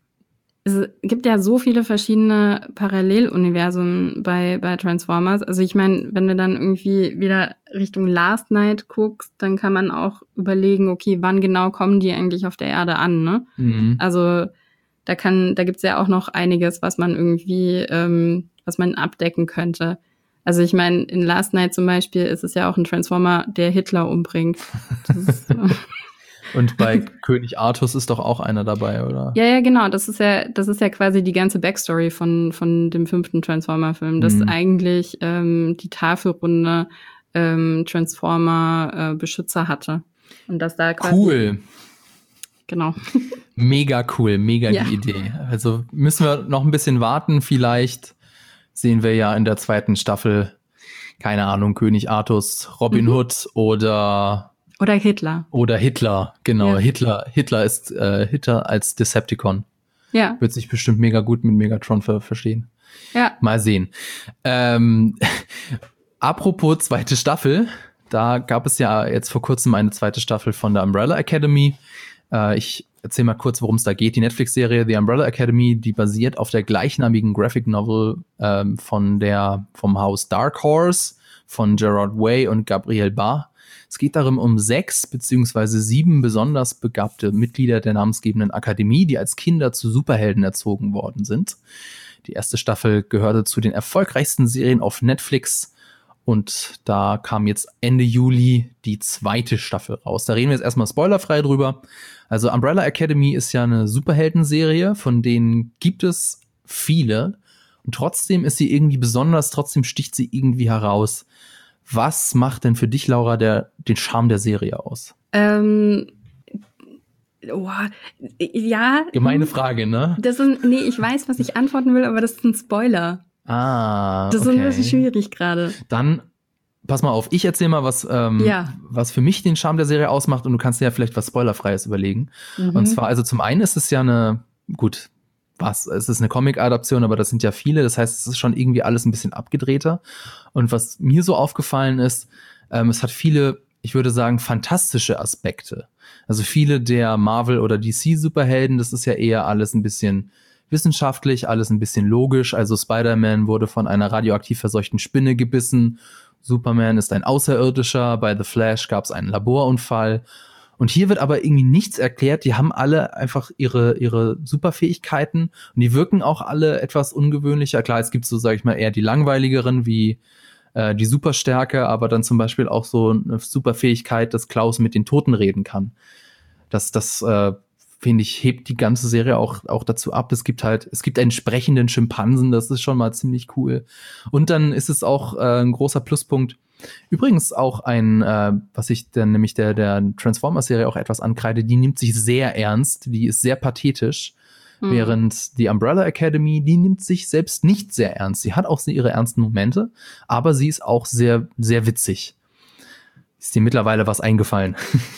es gibt ja so viele verschiedene Paralleluniversen bei, bei Transformers. Also ich meine, wenn du dann irgendwie wieder Richtung Last Night guckst, dann kann man auch überlegen, okay, wann genau kommen die eigentlich auf der Erde an, ne? Mhm. Also da kann, da gibt's ja auch noch einiges, was man irgendwie, ähm, was man abdecken könnte. Also ich meine, in Last Night zum Beispiel ist es ja auch ein Transformer, der Hitler umbringt. Das ist, Und bei König Artus ist doch auch einer dabei, oder? Ja, ja, genau. Das ist ja, das ist ja quasi die ganze Backstory von von dem fünften Transformer-Film, dass Mhm. eigentlich ähm, die Tafelrunde ähm, Transformer-Beschützer hatte. Und dass da quasi Cool. Genau. Mega cool, mega Ja. die Idee. Also müssen wir noch ein bisschen warten. Vielleicht sehen wir ja in der zweiten Staffel, keine Ahnung, König Artus, Robin Mhm. Hood oder Oder Hitler. oder Hitler. Genau, Ja. Hitler. Hitler ist äh, Hitler als Decepticon. Ja, Wird sich bestimmt mega gut mit Megatron ver verstehen. ja. Mal sehen. Ähm, apropos zweite Staffel, da gab es ja jetzt vor kurzem eine zweite Staffel von der Umbrella Academy. Äh, ich erzähle mal kurz, worum es da geht. Die Netflix-Serie The Umbrella Academy, die basiert auf der gleichnamigen Graphic Novel ähm, von der vom Haus Dark Horse von Gerard Way und Gabriel Bá. Es geht darum um sechs beziehungsweise sieben besonders begabte Mitglieder der namensgebenden Akademie, die als Kinder zu Superhelden erzogen worden sind. Die erste Staffel gehörte zu den erfolgreichsten Serien auf Netflix und da kam jetzt Ende Juli die zweite Staffel raus. Da reden wir jetzt erstmal spoilerfrei drüber. Also Umbrella Academy ist ja eine Superheldenserie, von denen gibt es viele und trotzdem ist sie irgendwie besonders, trotzdem sticht sie irgendwie heraus. Was macht denn für dich, Laura, der, den Charme der Serie aus? Ähm, oh, ja. Gemeine Frage, ne? Das ist, nee, ich weiß, was ich antworten will, aber das ist ein Spoiler. Ah, Das okay. ist ein bisschen schwierig gerade. Dann pass mal auf, ich erzähle mal, was, ähm, Ja. was für mich den Charme der Serie ausmacht und du kannst dir ja vielleicht was Spoilerfreies überlegen. Mhm. Und zwar, also zum einen ist es ja eine, gut, was, es ist eine Comic-Adaption, aber das sind ja viele, das heißt, es ist schon irgendwie alles ein bisschen abgedrehter. Und was mir so aufgefallen ist, ähm, es hat viele, ich würde sagen, fantastische Aspekte. Also viele der Marvel- oder D C-Superhelden, das ist ja eher alles ein bisschen wissenschaftlich, alles ein bisschen logisch. Also Spider-Man wurde von einer radioaktiv verseuchten Spinne gebissen. Superman ist ein Außerirdischer. Bei The Flash gab es einen Laborunfall. Und hier wird aber irgendwie nichts erklärt. Die haben alle einfach ihre, ihre Superfähigkeiten und die wirken auch alle etwas ungewöhnlicher. Klar, es gibt so, sag ich mal, eher die langweiligeren wie äh, die Superstärke, aber dann zum Beispiel auch so eine Superfähigkeit, dass Klaus mit den Toten reden kann. Das, das äh, finde ich, hebt die ganze Serie auch, auch dazu ab. Es gibt halt, es gibt einen sprechenden Schimpansen, das ist schon mal ziemlich cool. Und dann ist es auch äh, ein großer Pluspunkt. Übrigens auch ein, äh, was ich dann nämlich der, der Transformers-Serie auch etwas ankreide, die nimmt sich sehr ernst, die ist sehr pathetisch, mhm. während die Umbrella Academy, die nimmt sich selbst nicht sehr ernst. Sie hat auch ihre ernsten Momente, aber sie ist auch sehr, sehr witzig. Ist dir mittlerweile was eingefallen?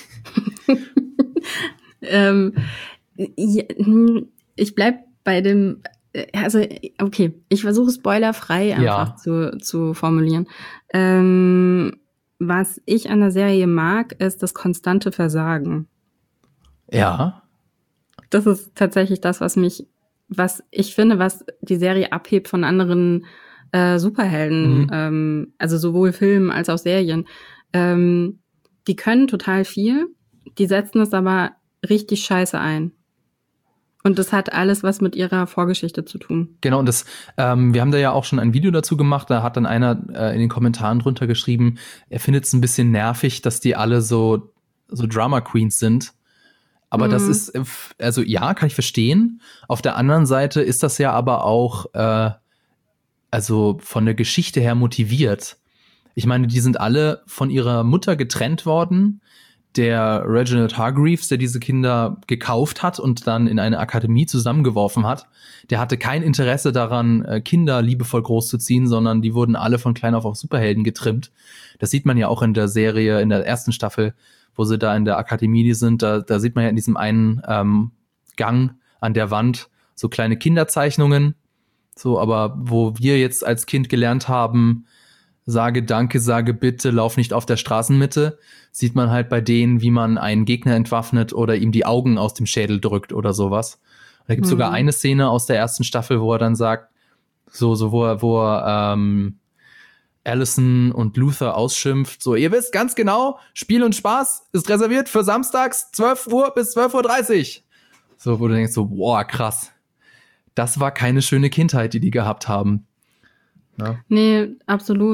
ähm, ja, ich bleib bei dem, also okay, ich versuche spoilerfrei einfach ja. zu, zu formulieren. Ähm, was ich an der Serie mag, ist das konstante Versagen. Ja. Das ist tatsächlich das, was mich, was ich finde, was die Serie abhebt von anderen äh, Superhelden, mhm. ähm, also sowohl Filmen als auch Serien. Ähm, die können total viel, die setzen es aber richtig scheiße ein. Und das hat alles was mit ihrer Vorgeschichte zu tun. Genau, und das, ähm, wir haben da ja auch schon ein Video dazu gemacht, da hat dann einer äh, in den Kommentaren drunter geschrieben, er findet es ein bisschen nervig, dass die alle so, so Drama Queens sind. Aber mhm. das ist, also ja, kann ich verstehen. Auf der anderen Seite ist das ja aber auch, äh, also von der Geschichte her motiviert. Ich meine, die sind alle von ihrer Mutter getrennt worden. Der Reginald Hargreaves, der diese Kinder gekauft hat und dann in eine Akademie zusammengeworfen hat, der hatte kein Interesse daran, Kinder liebevoll großzuziehen, sondern die wurden alle von klein auf auf Superhelden getrimmt. Das sieht man ja auch in der Serie, in der ersten Staffel, wo sie da in der Akademie sind. Da, da sieht man ja in diesem einen ähm, Gang an der Wand so kleine Kinderzeichnungen. So, aber wo wir jetzt als Kind gelernt haben, sage Danke, sage bitte, lauf nicht auf der Straßenmitte, sieht man halt bei denen, wie man einen Gegner entwaffnet oder ihm die Augen aus dem Schädel drückt oder sowas. Und da gibt es mhm. sogar eine Szene aus der ersten Staffel, wo er dann sagt, so, so wo er, wo er ähm, Allison und Luther ausschimpft, so, ihr wisst ganz genau, Spiel und Spaß ist reserviert für samstags zwölf Uhr bis zwölf Uhr dreißig. So, wo du denkst so, boah, krass. Das war keine schöne Kindheit, die die gehabt haben. Ja. Nee, absolut.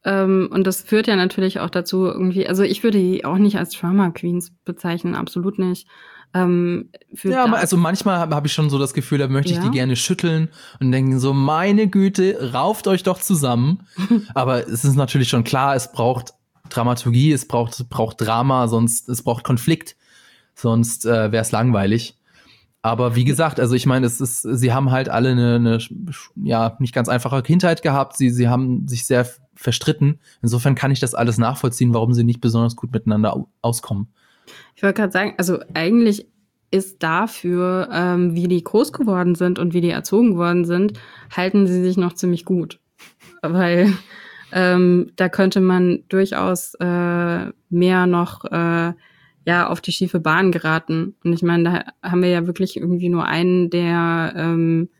ähm, und das führt ja natürlich auch dazu irgendwie, also ich würde die auch nicht als Drama Queens bezeichnen, absolut nicht. Ähm, ja, also manchmal habe hab ich schon so das Gefühl, da möchte ja. ich die gerne schütteln und denken so, meine Güte, rauft euch doch zusammen. Aber es ist natürlich schon klar, es braucht Dramaturgie, es braucht, braucht Drama, sonst es braucht Konflikt, sonst äh, wäre es langweilig. Aber wie gesagt, also ich meine, es ist, sie haben halt alle eine, eine ja nicht ganz einfache Kindheit gehabt. Sie, sie haben sich sehr verstritten. Insofern kann ich das alles nachvollziehen, warum sie nicht besonders gut miteinander auskommen. Ich wollte gerade sagen, also eigentlich ist dafür, ähm, wie die groß geworden sind und wie die erzogen worden sind, halten sie sich noch ziemlich gut. Weil ähm, da könnte man durchaus äh, mehr noch äh, ja auf die schiefe Bahn geraten. Und ich meine, da haben wir ja wirklich irgendwie nur einen, der ähm,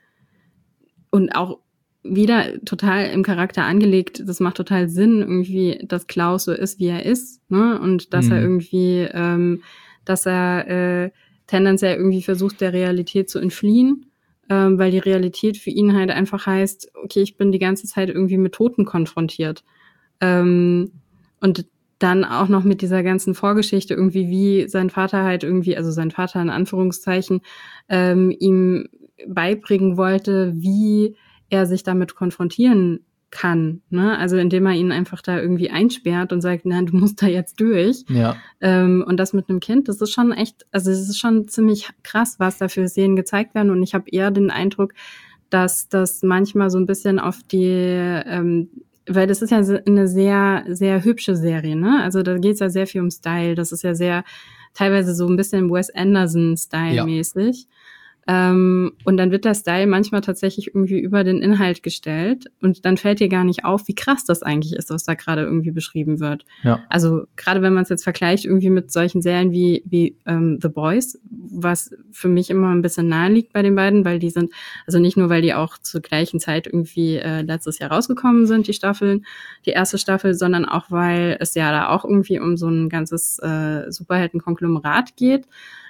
und auch wieder total im Charakter angelegt, das macht total Sinn, irgendwie, dass Klaus so ist, wie er ist, ne? Und dass mhm. er irgendwie, ähm, dass er äh, tendenziell irgendwie versucht, der Realität zu entfliehen, ähm, weil die Realität für ihn halt einfach heißt, okay, ich bin die ganze Zeit irgendwie mit Toten konfrontiert. Ähm, und dann auch noch mit dieser ganzen Vorgeschichte irgendwie, wie sein Vater halt irgendwie, also sein Vater in Anführungszeichen, ähm, ihm beibringen wollte, wie er sich damit konfrontieren kann, ne? Also indem er ihn einfach da irgendwie einsperrt und sagt, nein, du musst da jetzt durch. Ja. Ähm, und das mit einem Kind, das ist schon echt, also es ist schon ziemlich krass, was da für Szenen gezeigt werden. Und ich habe eher den Eindruck, dass das manchmal so ein bisschen auf die, ähm, weil das ist ja eine sehr, sehr hübsche Serie, ne? Also da geht's ja sehr viel um Style. Das ist ja sehr, teilweise so ein bisschen Wes Anderson-Style-mäßig. Ja. Ähm, und dann wird der Style manchmal tatsächlich irgendwie über den Inhalt gestellt und dann fällt dir gar nicht auf, wie krass das eigentlich ist, was da gerade irgendwie beschrieben wird. Ja. Also gerade wenn man es jetzt vergleicht irgendwie mit solchen Serien wie wie ähm, The Boys, was für mich immer ein bisschen nahe liegt bei den beiden, weil die sind, also nicht nur, weil die auch zur gleichen Zeit irgendwie äh, letztes Jahr rausgekommen sind, die Staffeln, die erste Staffel, sondern auch, weil es ja da auch irgendwie um so ein ganzes äh, Superhelden-Konglomerat geht.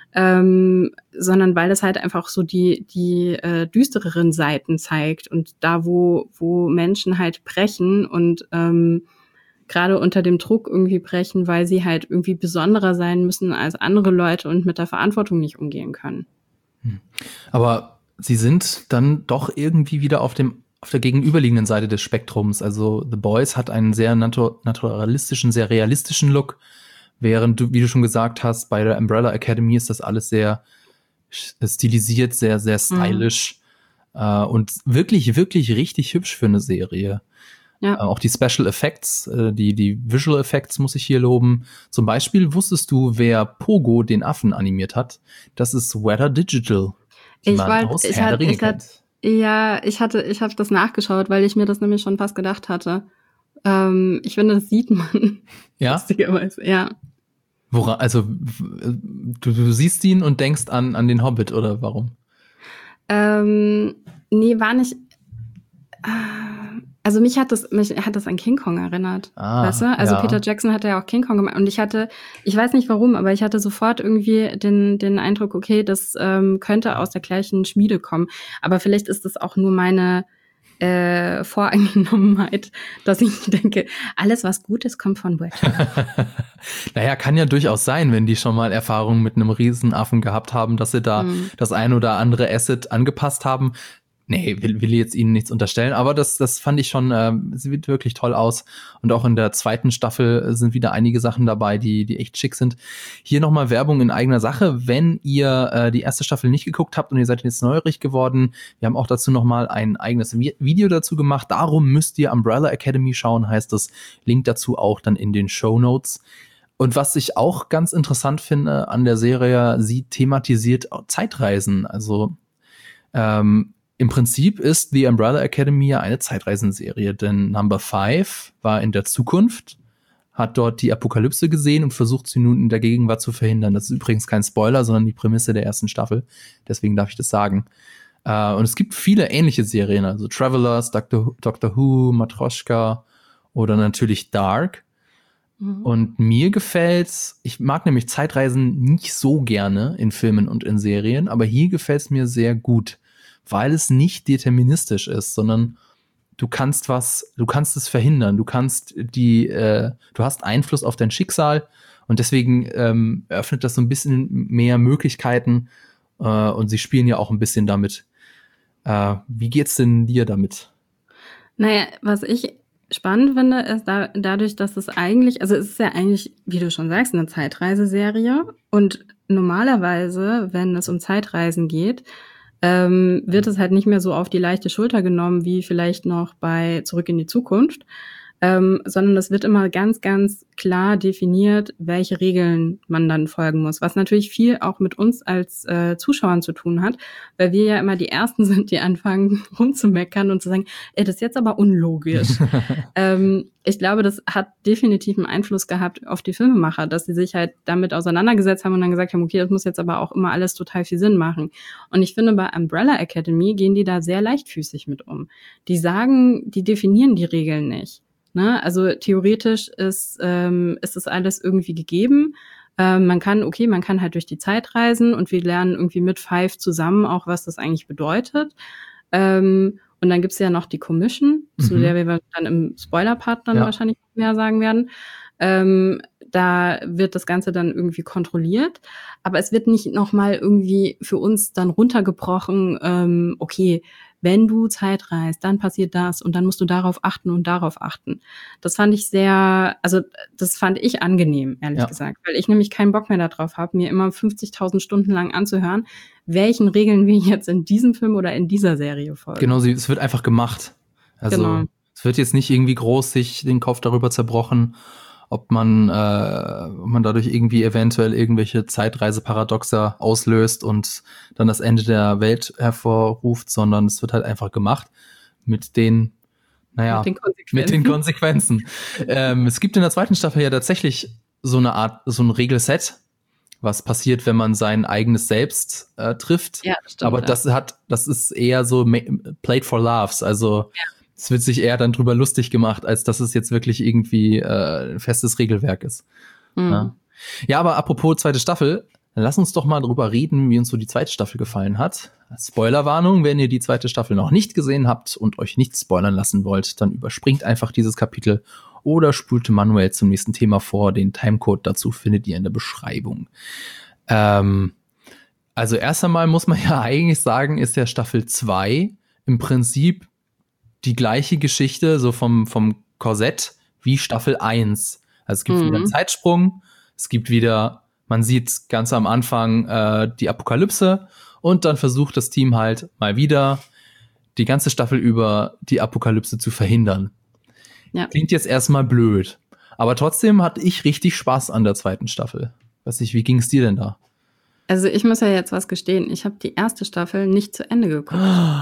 Ähm, sondern weil es halt einfach so die die äh, düstereren Seiten zeigt und da, wo wo Menschen halt brechen und ähm, gerade unter dem Druck irgendwie brechen, weil sie halt irgendwie besonderer sein müssen als andere Leute und mit der Verantwortung nicht umgehen können. Aber sie sind dann doch irgendwie wieder auf dem auf der gegenüberliegenden Seite des Spektrums. Also The Boys hat einen sehr natu- naturalistischen, sehr realistischen Look. Während du, wie du schon gesagt hast, bei der Umbrella Academy ist das alles sehr stilisiert, sehr, sehr stylisch mhm. äh, und wirklich, wirklich richtig hübsch für eine Serie. Ja. Äh, auch die Special Effects, äh, die, die Visual Effects muss ich hier loben. Zum Beispiel wusstest du, wer Pogo den Affen animiert hat? Das ist Weta Digital, die ich man wollt, aus ich Herr hat, der Ringe ich hat, Ja, ich hatte, ich habe das nachgeschaut, weil ich mir das nämlich schon fast gedacht hatte. Ähm, ich finde, das sieht man. Ja? Lustigerweise, ja. Woran, also du, du siehst ihn und denkst an, an den Hobbit, oder warum? Ähm, nee, war nicht. Also mich hat das, mich hat das an King Kong erinnert. Ah, weißt du? Also ja. Peter Jackson hatte ja auch King Kong gemacht. Und ich hatte, ich weiß nicht warum, aber ich hatte sofort irgendwie den, den Eindruck, okay, das ähm, könnte aus der gleichen Schmiede kommen. Aber vielleicht ist das auch nur meine Äh, Voreingenommenheit, dass ich denke, alles, was gut ist, kommt von Weta. Naja, kann ja durchaus sein, wenn die schon mal Erfahrungen mit einem Riesenaffen gehabt haben, dass sie da mhm. das ein oder andere Asset angepasst haben. Nee, will, will jetzt ihnen nichts unterstellen, aber das, das fand ich schon, äh, sieht wirklich toll aus. Und auch in der zweiten Staffel sind wieder einige Sachen dabei, die, die echt schick sind. Hier nochmal Werbung in eigener Sache. Wenn ihr äh, die erste Staffel nicht geguckt habt und ihr seid jetzt neugierig geworden, wir haben auch dazu nochmal ein eigenes Video dazu gemacht. Darum müsst ihr Umbrella Academy schauen, heißt das. Link dazu auch dann in den Shownotes. Und was ich auch ganz interessant finde an der Serie, sie thematisiert Zeitreisen. Also, ähm, im Prinzip ist The Umbrella Academy ja eine Zeitreisenserie, denn Number Five war in der Zukunft, hat dort die Apokalypse gesehen und versucht sie nun in der Gegenwart zu verhindern. Das ist übrigens kein Spoiler, sondern die Prämisse der ersten Staffel. Deswegen darf ich das sagen. Äh, und es gibt viele ähnliche Serien, also Travelers, Doctor, Doctor Who, Matroschka oder natürlich Dark. Mhm. Und mir gefällt's, ich mag nämlich Zeitreisen nicht so gerne in Filmen und in Serien, aber hier gefällt's mir sehr gut, weil es nicht deterministisch ist, sondern du kannst was, du kannst es verhindern, du kannst die, äh, du hast Einfluss auf dein Schicksal und deswegen ähm, eröffnet das so ein bisschen mehr Möglichkeiten äh, und sie spielen ja auch ein bisschen damit. Äh, wie geht's denn dir damit? Naja, was ich spannend finde, ist da, dadurch, dass es eigentlich, also es ist ja eigentlich, wie du schon sagst, eine Zeitreiseserie und normalerweise, wenn es um Zeitreisen geht, ähm, wird es halt nicht mehr so auf die leichte Schulter genommen, wie vielleicht noch bei Zurück in die Zukunft, ähm, sondern es wird immer ganz, ganz klar definiert, welche Regeln man dann folgen muss, was natürlich viel auch mit uns als äh, Zuschauern zu tun hat, weil wir ja immer die Ersten sind, die anfangen rumzumeckern und zu sagen, ey, das ist jetzt aber unlogisch. ähm, ich glaube, das hat definitiv einen Einfluss gehabt auf die Filmemacher, dass sie sich halt damit auseinandergesetzt haben und dann gesagt haben, okay, das muss jetzt aber auch immer alles total viel Sinn machen. Und ich finde, bei Umbrella Academy gehen die da sehr leichtfüßig mit um. Die sagen, die definieren die Regeln nicht. Ne? Also theoretisch ist, ähm, ist das alles irgendwie gegeben. Ähm, man kann, okay, man kann halt durch die Zeit reisen und wir lernen irgendwie mit Five zusammen auch, was das eigentlich bedeutet. Ähm, und dann gibt's ja noch die Commission, mhm. zu der wir dann im Spoiler-Part dann ja. wahrscheinlich mehr sagen werden. Ähm, da wird das Ganze dann irgendwie kontrolliert. Aber es wird nicht nochmal irgendwie für uns dann runtergebrochen, ähm, okay, wenn du Zeit reist, dann passiert das und dann musst du darauf achten und darauf achten. Das fand ich sehr, also das fand ich angenehm, ehrlich ja. gesagt, weil ich nämlich keinen Bock mehr darauf habe, mir immer fünfzigtausend Stunden lang anzuhören, welchen Regeln wir jetzt in diesem Film oder in dieser Serie folgen. Genau, es wird einfach gemacht. Also genau. Es wird jetzt nicht irgendwie groß sich den Kopf darüber zerbrochen, ob man, äh, ob man dadurch irgendwie eventuell irgendwelche Zeitreiseparadoxa auslöst und dann das Ende der Welt hervorruft, sondern es wird halt einfach gemacht mit den, naja, mit den Konsequenzen. Mit den Konsequenzen. ähm, es gibt in der zweiten Staffel ja tatsächlich so eine Art, so ein Regelset, was passiert, wenn man sein eigenes Selbst äh, trifft. Ja, das stimmt, aber ja. das hat, das ist eher so played for laughs, also ja. Es wird sich eher dann drüber lustig gemacht, als dass es jetzt wirklich irgendwie äh, ein festes Regelwerk ist. Mhm. Ja. ja, aber apropos zweite Staffel, lass uns doch mal drüber reden, wie uns so die zweite Staffel gefallen hat. Spoilerwarnung, wenn ihr die zweite Staffel noch nicht gesehen habt und euch nicht spoilern lassen wollt, dann überspringt einfach dieses Kapitel oder spult manuell zum nächsten Thema vor. Den Timecode dazu findet ihr in der Beschreibung. Ähm, also erst einmal muss man ja eigentlich sagen, ist ja Staffel zwei im Prinzip die gleiche Geschichte, so vom, vom Korsett wie Staffel eins. Also es gibt mhm. wieder einen Zeitsprung, es gibt wieder, man sieht ganz am Anfang äh, die Apokalypse und dann versucht das Team halt mal wieder die ganze Staffel über die Apokalypse zu verhindern. Ja. Klingt jetzt erstmal blöd, aber trotzdem hatte ich richtig Spaß an der zweiten Staffel. Weiß nicht, wie ging es dir denn da? Also ich muss ja jetzt was gestehen, ich habe die erste Staffel nicht zu Ende geguckt.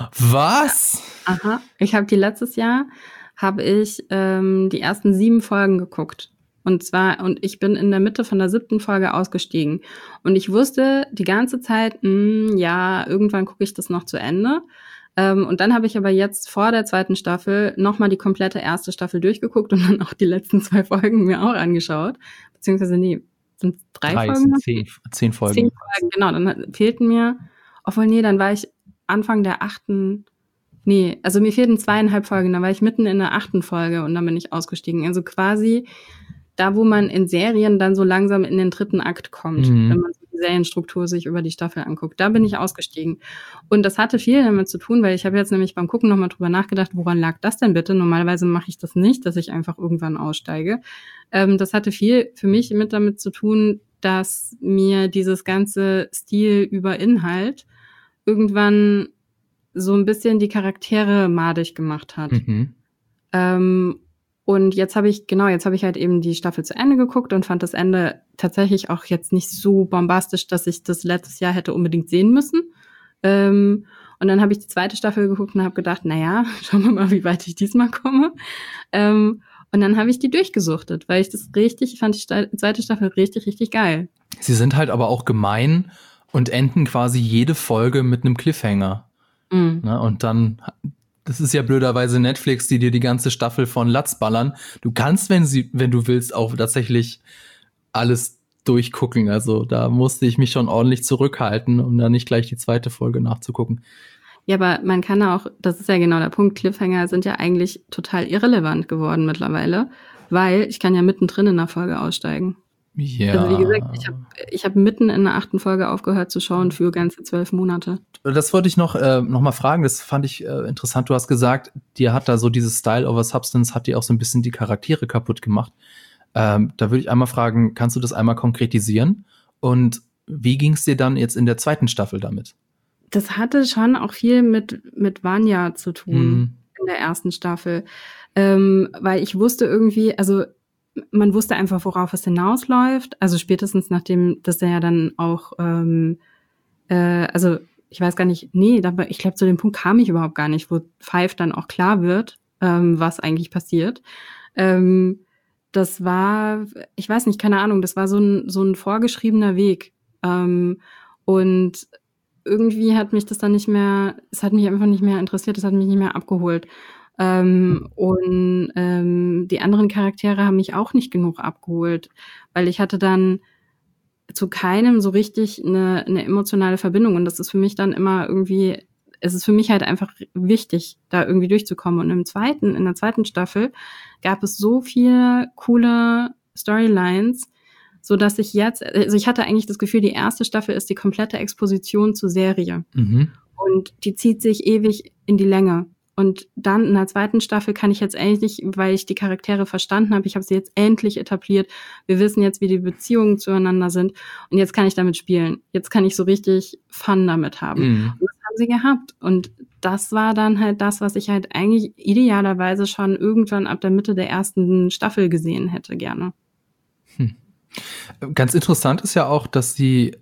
Was? Aha, ich habe die letztes Jahr, habe ich ähm, die ersten sieben Folgen geguckt. Und zwar, und ich bin in der Mitte von der siebten Folge ausgestiegen. Und ich wusste die ganze Zeit, mh, ja, irgendwann gucke ich das noch zu Ende. Ähm, und dann habe ich aber jetzt vor der zweiten Staffel nochmal die komplette erste Staffel durchgeguckt und dann auch die letzten zwei Folgen mir auch angeschaut. Beziehungsweise, nee, sind drei, drei Folgen? Sind zehn, zehn Folgen. Zehn Folgen, genau. Dann fehlten mir, obwohl, nee, dann war ich Anfang der achten, nee, also mir fehlten zweieinhalb Folgen, dann war ich mitten in der achten Folge und dann bin ich ausgestiegen. Also quasi da, wo man in Serien dann so langsam in den dritten Akt kommt, mhm. wenn man so die Serienstruktur sich über die Staffel anguckt. Da bin ich ausgestiegen. Und das hatte viel damit zu tun, weil ich habe jetzt nämlich beim Gucken nochmal drüber nachgedacht, woran lag das denn bitte? Normalerweise mache ich das nicht, dass ich einfach irgendwann aussteige. Ähm, das hatte viel für mich mit damit zu tun, dass mir dieses ganze Stil über Inhalt irgendwann so ein bisschen die Charaktere madig gemacht hat. Mhm. Ähm, und jetzt habe ich, genau, jetzt habe ich halt eben die Staffel zu Ende geguckt und fand das Ende tatsächlich auch jetzt nicht so bombastisch, dass ich das letztes Jahr hätte unbedingt sehen müssen. Ähm, und dann habe ich die zweite Staffel geguckt und habe gedacht, naja, schauen wir mal, wie weit ich diesmal komme. Ähm, und dann habe ich die durchgesuchtet, weil ich das richtig, fand die zweite Staffel richtig, richtig geil. Sie sind halt aber auch gemein und enden quasi jede Folge mit einem Cliffhanger. Mhm. Na, und dann, das ist ja blöderweise Netflix, die dir die ganze Staffel von Latz ballern. Du kannst, wenn sie, wenn du willst, auch tatsächlich alles durchgucken. Also da musste ich mich schon ordentlich zurückhalten, um dann nicht gleich die zweite Folge nachzugucken. Ja, aber man kann auch, das ist ja genau der Punkt, Cliffhanger sind ja eigentlich total irrelevant geworden mittlerweile, weil ich kann ja mittendrin in der Folge aussteigen. Ja. Also wie gesagt, ich habe ich hab mitten in der achten Folge aufgehört zu schauen für ganze zwölf Monate. Das wollte ich noch, äh, noch mal fragen, das fand ich äh, interessant. Du hast gesagt, dir hat da so dieses Style over Substance, hat dir auch so ein bisschen die Charaktere kaputt gemacht. Ähm, da würde ich einmal fragen, kannst du das einmal konkretisieren? Und wie ging es dir dann jetzt in der zweiten Staffel damit? Das hatte schon auch viel mit, mit Vanya zu tun mhm. in der ersten Staffel. Ähm, weil ich wusste irgendwie, also man wusste einfach, worauf es hinausläuft. Also spätestens nachdem, dass er ja dann auch, ähm, äh, also ich weiß gar nicht, nee, aber ich glaube, zu dem Punkt kam ich überhaupt gar nicht, wo Five dann auch klar wird, ähm, was eigentlich passiert. Ähm, das war, ich weiß nicht, keine Ahnung, das war so ein, so ein vorgeschriebener Weg. Ähm, und irgendwie hat mich das dann nicht mehr, es hat mich einfach nicht mehr interessiert, es hat mich nicht mehr abgeholt. Ähm, und ähm, die anderen Charaktere haben mich auch nicht genug abgeholt, weil ich hatte dann zu keinem so richtig eine, eine emotionale Verbindung und das ist für mich dann immer irgendwie, es ist für mich halt einfach wichtig, da irgendwie durchzukommen. Und im zweiten, in der zweiten Staffel gab es so viele coole Storylines, so dass ich jetzt, also ich hatte eigentlich das Gefühl, die erste Staffel ist die komplette Exposition zur Serie. Mhm. Und die zieht sich ewig in die Länge. Und dann in der zweiten Staffel kann ich jetzt endlich, weil ich die Charaktere verstanden habe, ich habe sie jetzt endlich etabliert. Wir wissen jetzt, wie die Beziehungen zueinander sind. Und jetzt kann ich damit spielen. Jetzt kann ich so richtig Fun damit haben. Mhm. Und das haben sie gehabt. Und das war dann halt das, was ich halt eigentlich idealerweise schon irgendwann ab der Mitte der ersten Staffel gesehen hätte gerne. Hm. Ganz interessant ist ja auch, dass sie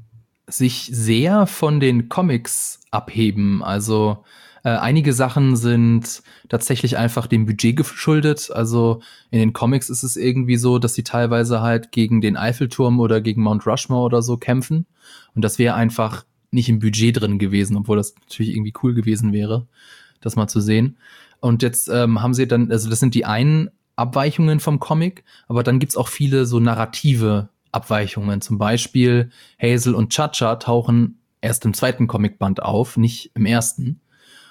sich sehr von den Comics abheben. Also äh, einige Sachen sind tatsächlich einfach dem Budget geschuldet. Also in den Comics ist es irgendwie so, dass sie teilweise halt gegen den Eiffelturm oder gegen Mount Rushmore oder so kämpfen. Und das wäre einfach nicht im Budget drin gewesen, obwohl das natürlich irgendwie cool gewesen wäre, das mal zu sehen. Und jetzt ähm, haben sie dann, also das sind die einen Abweichungen vom Comic, aber dann gibt's auch viele so narrative Abweichungen. Zum Beispiel Hazel und Cha-Cha tauchen erst im zweiten Comicband auf, nicht im ersten.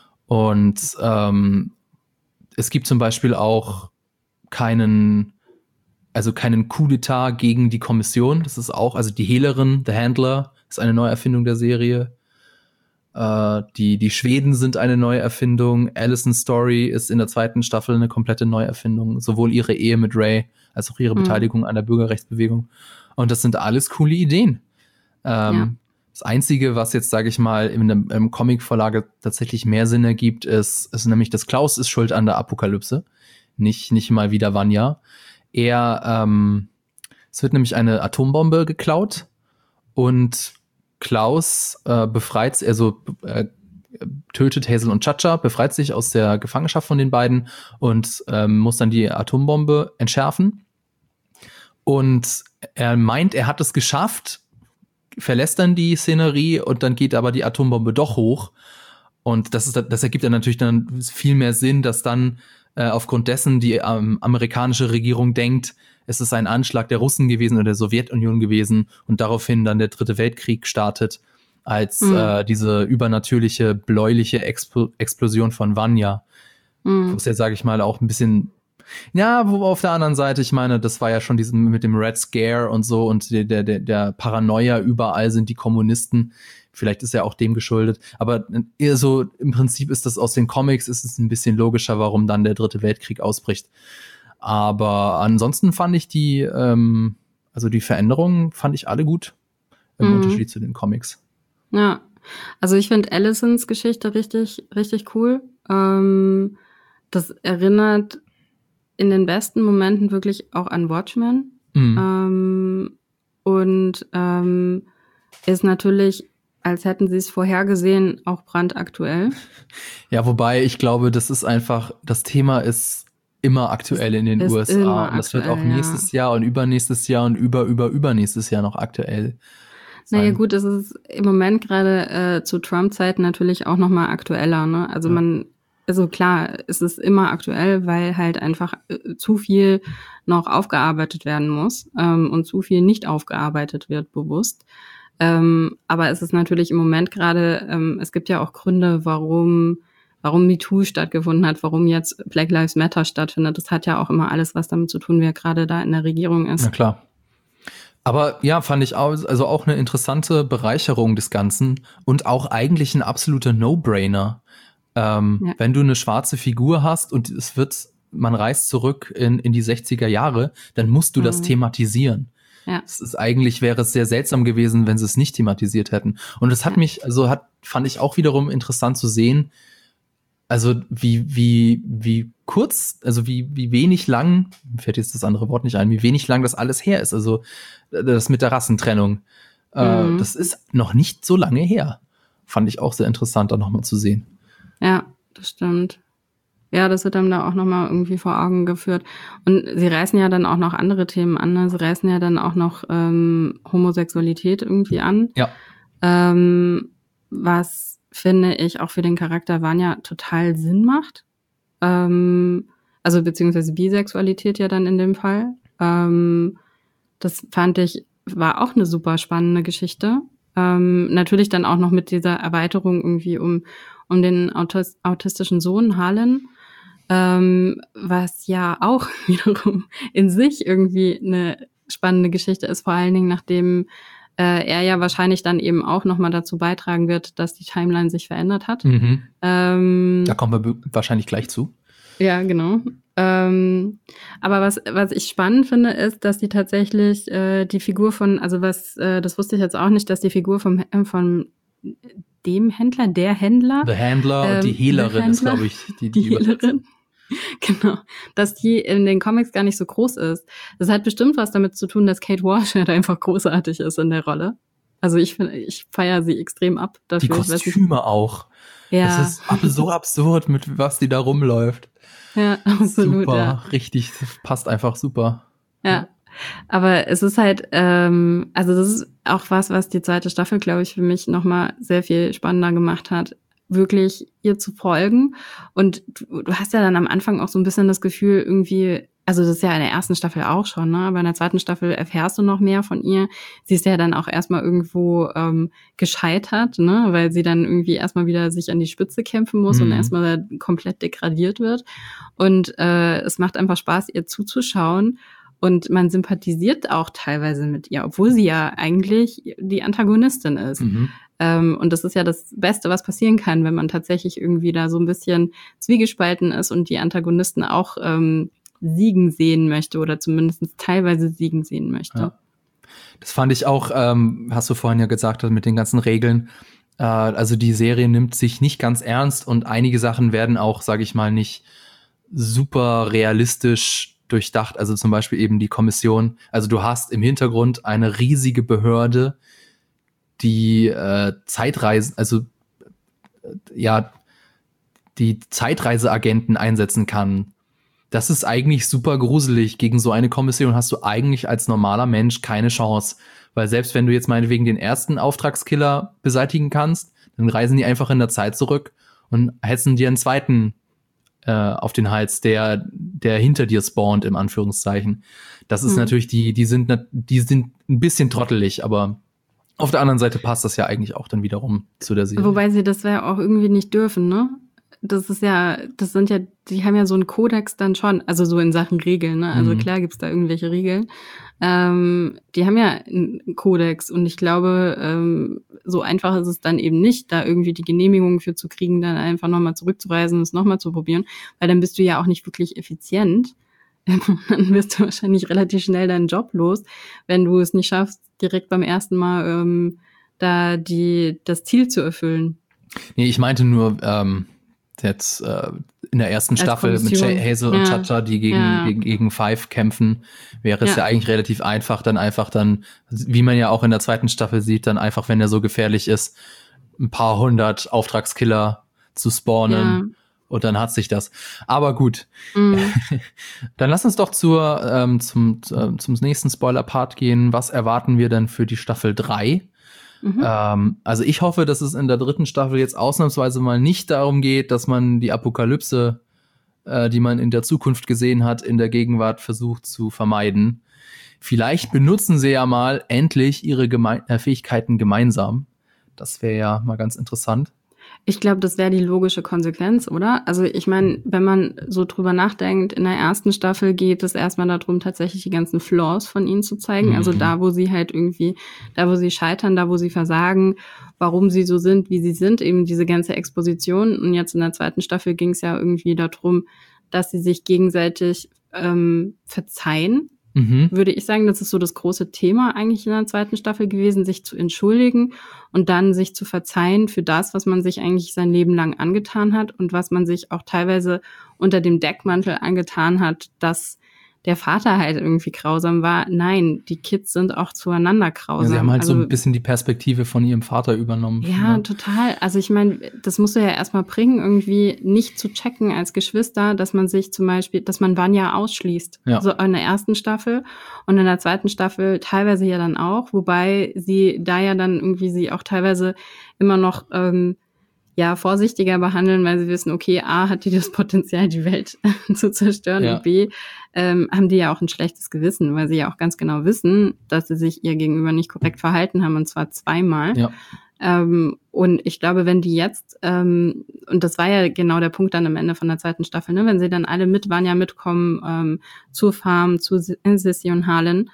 Und ähm, es gibt zum Beispiel auch keinen, also keinen Coup d'etat gegen die Kommission. Das ist auch, also die Hehlerin, The Handler, ist eine Neuerfindung der Serie. Äh, die, die Schweden sind eine Neuerfindung. Alison's Story ist in der zweiten Staffel eine komplette Neuerfindung. Sowohl ihre Ehe mit Ray als auch ihre mhm. Beteiligung an der Bürgerrechtsbewegung. Und das sind alles coole Ideen. Ähm, ja. Das Einzige, was jetzt, sage ich mal, in einem, einem Comic-Vorlage tatsächlich mehr Sinn ergibt, ist, ist nämlich, dass Klaus ist schuld an der Apokalypse. Nicht, nicht mal wieder Vanya. Er, ähm, es wird nämlich eine Atombombe geklaut und Klaus äh, befreit, also äh, tötet Hazel und Cha-Cha, befreit sich aus der Gefangenschaft von den beiden und ähm, muss dann die Atombombe entschärfen. Und er meint, er hat es geschafft, verlässt dann die Szenerie und dann geht aber die Atombombe doch hoch. Und das ist, das ergibt dann natürlich dann viel mehr Sinn, dass dann äh, aufgrund dessen die ähm, amerikanische Regierung denkt, es ist ein Anschlag der Russen gewesen oder der Sowjetunion gewesen und daraufhin dann der Dritte Weltkrieg startet, als mhm. äh, diese übernatürliche, bläuliche Expl- Explosion von Vanya. Mhm. Was ja, sage ich mal, auch ein bisschen, ja, wo auf der anderen Seite, ich meine, das war ja schon diesen mit dem Red Scare und so und der, der, der Paranoia, überall sind die Kommunisten. Vielleicht ist er auch dem geschuldet. Aber eher so, im Prinzip ist das aus den Comics, ist es ein bisschen logischer, warum dann der Dritte Weltkrieg ausbricht. Aber ansonsten fand ich die, ähm, also die Veränderungen fand ich alle gut im mhm. Unterschied zu den Comics. Ja, also ich finde Alisons Geschichte richtig, richtig cool. Ähm, das erinnert in den besten Momenten wirklich auch an Watchmen. Mhm. Ähm, und ähm, ist natürlich, als hätten sie es vorhergesehen, auch brandaktuell. Ja, wobei ich glaube, das ist einfach, das Thema ist immer aktuell in den U S A. Und das wird auch nächstes ja. Jahr und übernächstes Jahr und über, über, übernächstes Jahr noch aktuell sein. Naja gut, es ist im Moment gerade äh, zu Trump-Zeiten natürlich auch noch mal aktueller. Ne? Also ja. man, also klar, es ist immer aktuell, weil halt einfach äh, zu viel noch aufgearbeitet werden muss ähm, und zu viel nicht aufgearbeitet wird bewusst. Ähm, aber es ist natürlich im Moment gerade, ähm, es gibt ja auch Gründe, warum warum MeToo stattgefunden hat, warum jetzt Black Lives Matter stattfindet. Das hat ja auch immer alles was damit zu tun, wer gerade da in der Regierung ist. Na klar. Aber ja, fand ich auch, also auch eine interessante Bereicherung des Ganzen und auch eigentlich ein absoluter No-Brainer. Ähm, ja. Wenn du eine schwarze Figur hast und es wird, man reist zurück in, in die sechziger Jahre, dann musst du mhm. das thematisieren. Ja. Es ist eigentlich, wäre es sehr seltsam gewesen, wenn sie es nicht thematisiert hätten. Und es hat ja. mich, also hat, fand ich auch wiederum interessant zu sehen, also wie, wie, wie kurz, also wie, wie wenig lang, mir fällt jetzt das andere Wort nicht ein, wie wenig lang das alles her ist. Also das mit der Rassentrennung. Mhm. Äh, das ist noch nicht so lange her. Fand ich auch sehr interessant, da nochmal zu sehen. Ja, das stimmt. Ja, das wird einem da auch nochmal irgendwie vor Augen geführt. Und sie reißen ja dann auch noch andere Themen an. Ne? Sie reißen ja dann auch noch ähm, Homosexualität irgendwie an. Ja. Ähm, was finde ich, auch für den Charakter Vanya total Sinn macht. Ähm, also beziehungsweise Bisexualität ja dann in dem Fall. Ähm, das fand ich, war auch eine super spannende Geschichte. Ähm, natürlich dann auch noch mit dieser Erweiterung irgendwie um, um den Autis- autistischen Sohn Harlan, ähm, was ja auch wiederum in sich irgendwie eine spannende Geschichte ist, vor allen Dingen nachdem er ja wahrscheinlich dann eben auch nochmal dazu beitragen wird, dass die Timeline sich verändert hat. Mhm. Ähm, da kommen wir wahrscheinlich gleich zu. Ja, genau. Ähm, aber was was ich spannend finde, ist, dass die tatsächlich äh, die Figur von, also was, äh, das wusste ich jetzt auch nicht, dass die Figur vom äh, von dem Händler, der Händler. The Handler ähm, und die Hehlerin ist, glaube ich, die, die, die Hehlerin. Genau, dass die in den Comics gar nicht so groß ist. Das hat bestimmt was damit zu tun, dass Kate Walsh halt einfach großartig ist in der Rolle. Also ich finde, ich feiere sie extrem ab dafür. Die Kostüme auch. Ja. Das ist ab- so absurd, mit was die da rumläuft. Ja, absolut. Super, ja. richtig, passt einfach super. Ja, aber es ist halt, ähm, also das ist auch was, was die zweite Staffel, glaube ich, für mich nochmal sehr viel spannender gemacht hat, wirklich ihr zu folgen. Und du, du hast ja dann am Anfang auch so ein bisschen das Gefühl irgendwie, also das ist ja in der ersten Staffel auch schon, ne? Aber in der zweiten Staffel erfährst du noch mehr von ihr. Sie ist ja dann auch erstmal irgendwo ähm, gescheitert, ne? Weil sie dann irgendwie erstmal wieder sich an die Spitze kämpfen muss mhm. und erstmal komplett degradiert wird. Und äh, es macht einfach Spaß, ihr zuzuschauen. Und man sympathisiert auch teilweise mit ihr, obwohl sie ja eigentlich die Antagonistin ist. Mhm. Ähm, und das ist ja das Beste, was passieren kann, wenn man tatsächlich irgendwie da so ein bisschen zwiegespalten ist und die Antagonisten auch ähm, siegen sehen möchte oder zumindest teilweise siegen sehen möchte. Ja. Das fand ich auch, ähm, hast du vorhin ja gesagt, mit den ganzen Regeln. Äh, also die Serie nimmt sich nicht ganz ernst und einige Sachen werden auch, sage ich mal, nicht super realistisch durchdacht. Also zum Beispiel eben die Kommission. Also du hast im Hintergrund eine riesige Behörde, die äh, Zeitreisen, also äh, ja, die Zeitreiseagenten einsetzen kann. Das ist eigentlich super gruselig. Gegen so eine Kommission hast du eigentlich als normaler Mensch keine Chance. Weil selbst wenn du jetzt meinetwegen den ersten Auftragskiller beseitigen kannst, dann reisen die einfach in der Zeit zurück und hetzen dir einen zweiten äh, auf den Hals, der, der hinter dir spawnt, im Anführungszeichen. Das ist mhm. natürlich, die, die sind, die sind ein bisschen trottelig, aber auf der anderen Seite passt das ja eigentlich auch dann wiederum zu der Serie. Wobei sie das ja auch irgendwie nicht dürfen, ne? Das ist ja, das sind ja, die haben ja so einen Kodex dann schon, also so in Sachen Regeln, ne? Also mhm. klar gibt's da irgendwelche Regeln. Ähm, die haben ja einen Kodex und ich glaube, ähm, so einfach ist es dann eben nicht, da irgendwie die Genehmigung für zu kriegen, dann einfach nochmal zurückzureisen und es nochmal zu probieren, weil dann bist du ja auch nicht wirklich effizient. Dann wirst du wahrscheinlich relativ schnell deinen Job los, wenn du es nicht schaffst, direkt beim ersten Mal ähm, da die das Ziel zu erfüllen. Nee, ich meinte nur ähm, jetzt äh, in der ersten Als Staffel Kommission. mit Jay Hazel und Ja. Chacha, die gegen, Ja. gegen, gegen Five kämpfen, wäre es Ja. ja eigentlich relativ einfach, dann einfach dann, wie man ja auch in der zweiten Staffel sieht, dann einfach, wenn er so gefährlich ist, ein paar hundert Auftragskiller zu spawnen. Ja. Und dann hat sich das. Aber gut. Mhm. Dann lass uns doch zur, ähm, zum, äh, zum nächsten Spoiler-Part gehen. Was erwarten wir denn für die Staffel drei? Mhm. Ähm, also ich hoffe, dass es in der dritten Staffel jetzt ausnahmsweise mal nicht darum geht, dass man die Apokalypse, äh, die man in der Zukunft gesehen hat, in der Gegenwart versucht zu vermeiden. vielleicht benutzen sie ja mal endlich ihre Geme- äh, Fähigkeiten gemeinsam. Das wäre ja mal ganz interessant. Ich glaube, das wäre die logische Konsequenz, oder? Also ich meine, wenn man so drüber nachdenkt, in der ersten Staffel geht es erstmal darum, tatsächlich die ganzen Flaws von ihnen zu zeigen. Mhm. Also da, wo sie halt irgendwie, da, wo sie scheitern, da, wo sie versagen, warum sie so sind, wie sie sind, eben diese ganze Exposition. Und jetzt in der zweiten Staffel ging es ja irgendwie darum, dass sie sich gegenseitig ähm, verzeihen. Mhm. Würde ich sagen, das ist so das große Thema eigentlich in der zweiten Staffel gewesen, sich zu entschuldigen und dann sich zu verzeihen für das, was man sich eigentlich sein Leben lang angetan hat und was man sich auch teilweise unter dem Deckmantel angetan hat, dass der Vater halt irgendwie grausam war. Nein, die Kids sind auch zueinander grausam. Ja, sie haben halt also, so ein bisschen die Perspektive von ihrem Vater übernommen. Ja, ne? Total. Also ich meine, das musst du ja erstmal bringen, irgendwie nicht zu checken als Geschwister, dass man sich zum Beispiel, dass man Vanya ausschließt. Ja. So in der ersten Staffel und in der zweiten Staffel teilweise ja dann auch, wobei sie da ja dann irgendwie sie auch teilweise immer noch ähm, ja vorsichtiger behandeln, weil sie wissen, okay, A, hat die das Potenzial, die Welt zu zerstören ja. und B, ähm, haben die ja auch ein schlechtes Gewissen, weil sie ja auch ganz genau wissen, dass sie sich ihr gegenüber nicht korrekt verhalten haben, und zwar zweimal. Ja. Ähm, und ich glaube, wenn die jetzt, ähm, und das war ja genau der Punkt dann am Ende von der zweiten Staffel, ne, wenn sie dann alle mit Vanya mitkommen ähm, zur Farm, zu Sissy und Harlan,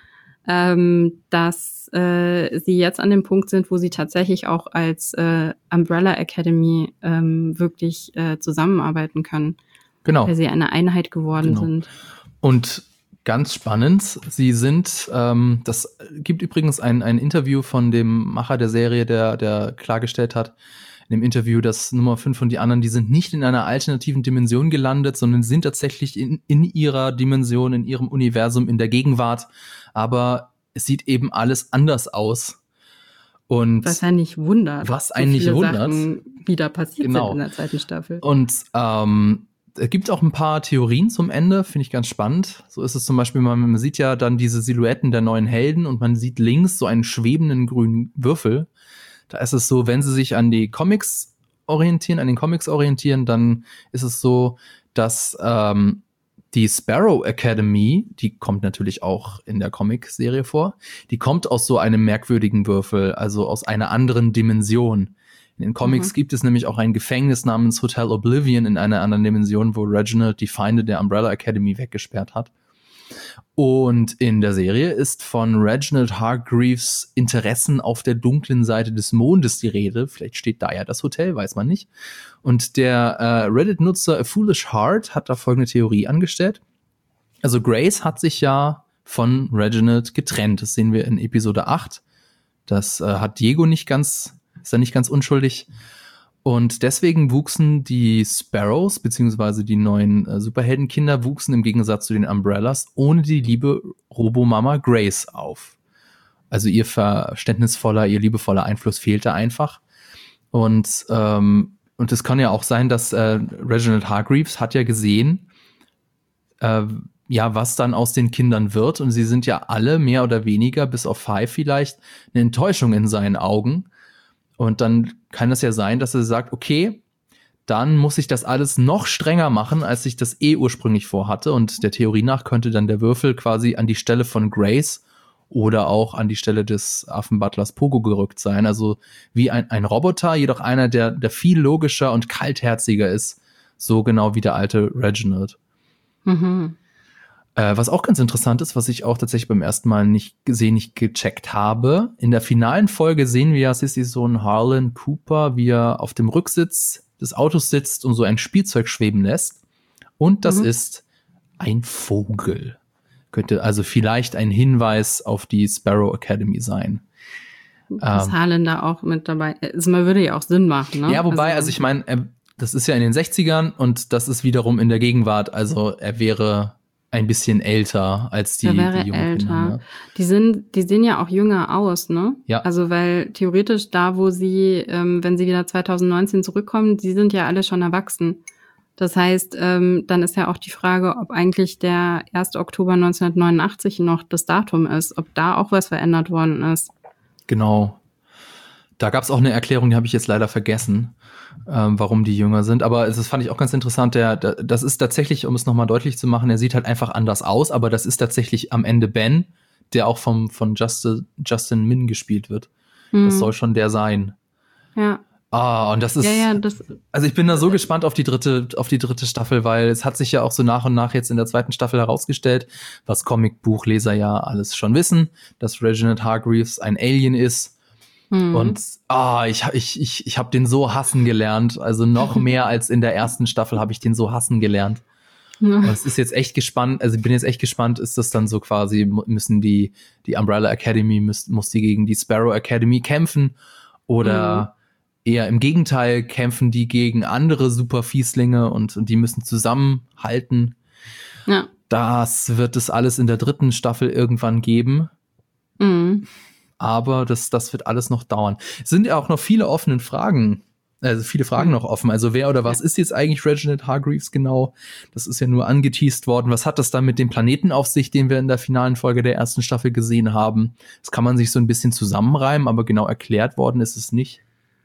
ähm, dass äh, sie jetzt an dem Punkt sind, wo sie tatsächlich auch als äh, Umbrella Academy ähm, wirklich äh, zusammenarbeiten können. Genau. Weil sie eine Einheit geworden genau. sind. Und ganz spannend, sie sind, ähm, das gibt übrigens ein, ein Interview von dem Macher der Serie, der, der klargestellt hat, in dem Interview, dass Nummer fünf und die anderen, die sind nicht in einer alternativen Dimension gelandet, sondern sind tatsächlich in, in ihrer Dimension, in ihrem Universum, in der Gegenwart. Aber es sieht eben alles anders aus. Und was einen nicht wundert. Was einen so nicht wundert. Sachen wieder passiert genau. sind in der zweiten Staffel. Und ähm, es gibt auch ein paar Theorien zum Ende, finde ich ganz spannend. So ist es zum Beispiel, man, man sieht ja dann diese Silhouetten der neuen Helden und man sieht links so einen schwebenden grünen Würfel. Da ist es so, wenn sie sich an die Comics orientieren, an den Comics orientieren, dann ist es so, dass ähm, die Sparrow Academy, die kommt natürlich auch in der Comic-Serie vor, die kommt aus so einem merkwürdigen Würfel, also aus einer anderen Dimension. In den Comics mhm. gibt es nämlich auch ein Gefängnis namens Hotel Oblivion in einer anderen Dimension, wo Reginald die Feinde der Umbrella Academy weggesperrt hat. Und in der Serie ist von Reginald Hargreaves Interessen auf der dunklen Seite des Mondes die Rede. Vielleicht steht da ja das Hotel, weiß man nicht. Und der äh, Reddit-Nutzer A Foolish Heart hat da folgende Theorie angestellt. Also Grace hat sich ja von Reginald getrennt. Das sehen wir in Episode acht. Das äh, hat Diego nicht ganz, ist da nicht ganz unschuldig. Und deswegen wuchsen die Sparrows, beziehungsweise die neuen äh, Superheldenkinder, wuchsen im Gegensatz zu den Umbrellas ohne die liebe Robomama Grace auf. Also ihr verständnisvoller, ihr liebevoller Einfluss fehlte einfach. Und ähm, und es kann ja auch sein, dass äh, Reginald Hargreaves hat ja gesehen, äh, ja, was dann aus den Kindern wird. Und sie sind ja alle mehr oder weniger, bis auf Five vielleicht, eine Enttäuschung in seinen Augen. Und dann kann es ja sein, dass er sagt, okay, dann muss ich das alles noch strenger machen, als ich das eh ursprünglich vorhatte. Und der Theorie nach könnte dann der Würfel quasi an die Stelle von Grace oder auch an die Stelle des Affenbutlers Pogo gerückt sein. Also wie ein, ein Roboter, jedoch einer, der, der viel logischer und kaltherziger ist. So genau wie der alte Reginald. Mhm. Äh, was auch ganz interessant ist, was ich auch tatsächlich beim ersten Mal nicht gesehen, nicht gecheckt habe. In der finalen Folge sehen wir ja Sissys Sohn Harlan Cooper, wie er auf dem Rücksitz des Autos sitzt und so ein Spielzeug schweben lässt. Und das mhm. ist ein Vogel. Könnte also vielleicht ein Hinweis auf die Sparrow Academy sein. Dass ähm, Harlan da auch mit dabei ist. Man würde ja auch Sinn machen, ne? Ja, wobei, also, also ich meine, das ist ja in den sechzigern und das ist wiederum in der Gegenwart. Also er wäre ein bisschen älter als die, er wäre die jungen älter. Kinder. Ne? Die sind, die sehen ja auch jünger aus, ne? Ja. Also weil theoretisch da, wo sie, ähm, wenn sie wieder zwanzig neunzehn zurückkommen, die sind ja alle schon erwachsen. Das heißt, ähm, dann ist ja auch die Frage, ob eigentlich der erste Oktober neunzehnhundertneunundachtzig noch das Datum ist, ob da auch was verändert worden ist. Genau. Da gab es auch eine Erklärung, die habe ich jetzt leider vergessen, ähm, warum die jünger sind. Aber das fand ich auch ganz interessant. Der, der, das ist tatsächlich, um es nochmal deutlich zu machen, er sieht halt einfach anders aus, aber das ist tatsächlich am Ende Ben, der auch vom, von Justin, Justin Min gespielt wird. Mhm. Das soll schon der sein. Ja. Ah, und das ist, ja, ja, das, also ich bin da so gespannt auf die dritte, auf die dritte Staffel, weil es hat sich ja auch so nach und nach jetzt in der zweiten Staffel herausgestellt, was Comicbuchleser ja alles schon wissen, dass Reginald Hargreaves ein Alien ist. Mhm. Und ah, ich, ich, ich, ich habe den so hassen gelernt. Also noch mehr als in der ersten Staffel habe ich den so hassen gelernt. Ja. Und es ist jetzt echt gespannt, also ich bin jetzt echt gespannt, ist das dann so quasi, müssen die, die Umbrella Academy, muss, muss die gegen die Sparrow Academy kämpfen oder mhm. eher im Gegenteil, kämpfen die gegen andere Superfieslinge und, und die müssen zusammenhalten. Ja. Das wird es alles in der dritten Staffel irgendwann geben. Mhm. Aber das, das wird alles noch dauern. Es sind ja auch noch viele offene Fragen, also viele Fragen mhm. noch offen. Also wer oder was ja. ist jetzt eigentlich Reginald Hargreaves genau? Das ist ja nur angeteased worden. Was hat das dann mit dem Planeten auf sich, den wir in der finalen Folge der ersten Staffel gesehen haben? Das kann man sich so ein bisschen zusammenreimen, aber genau erklärt worden ist es nicht.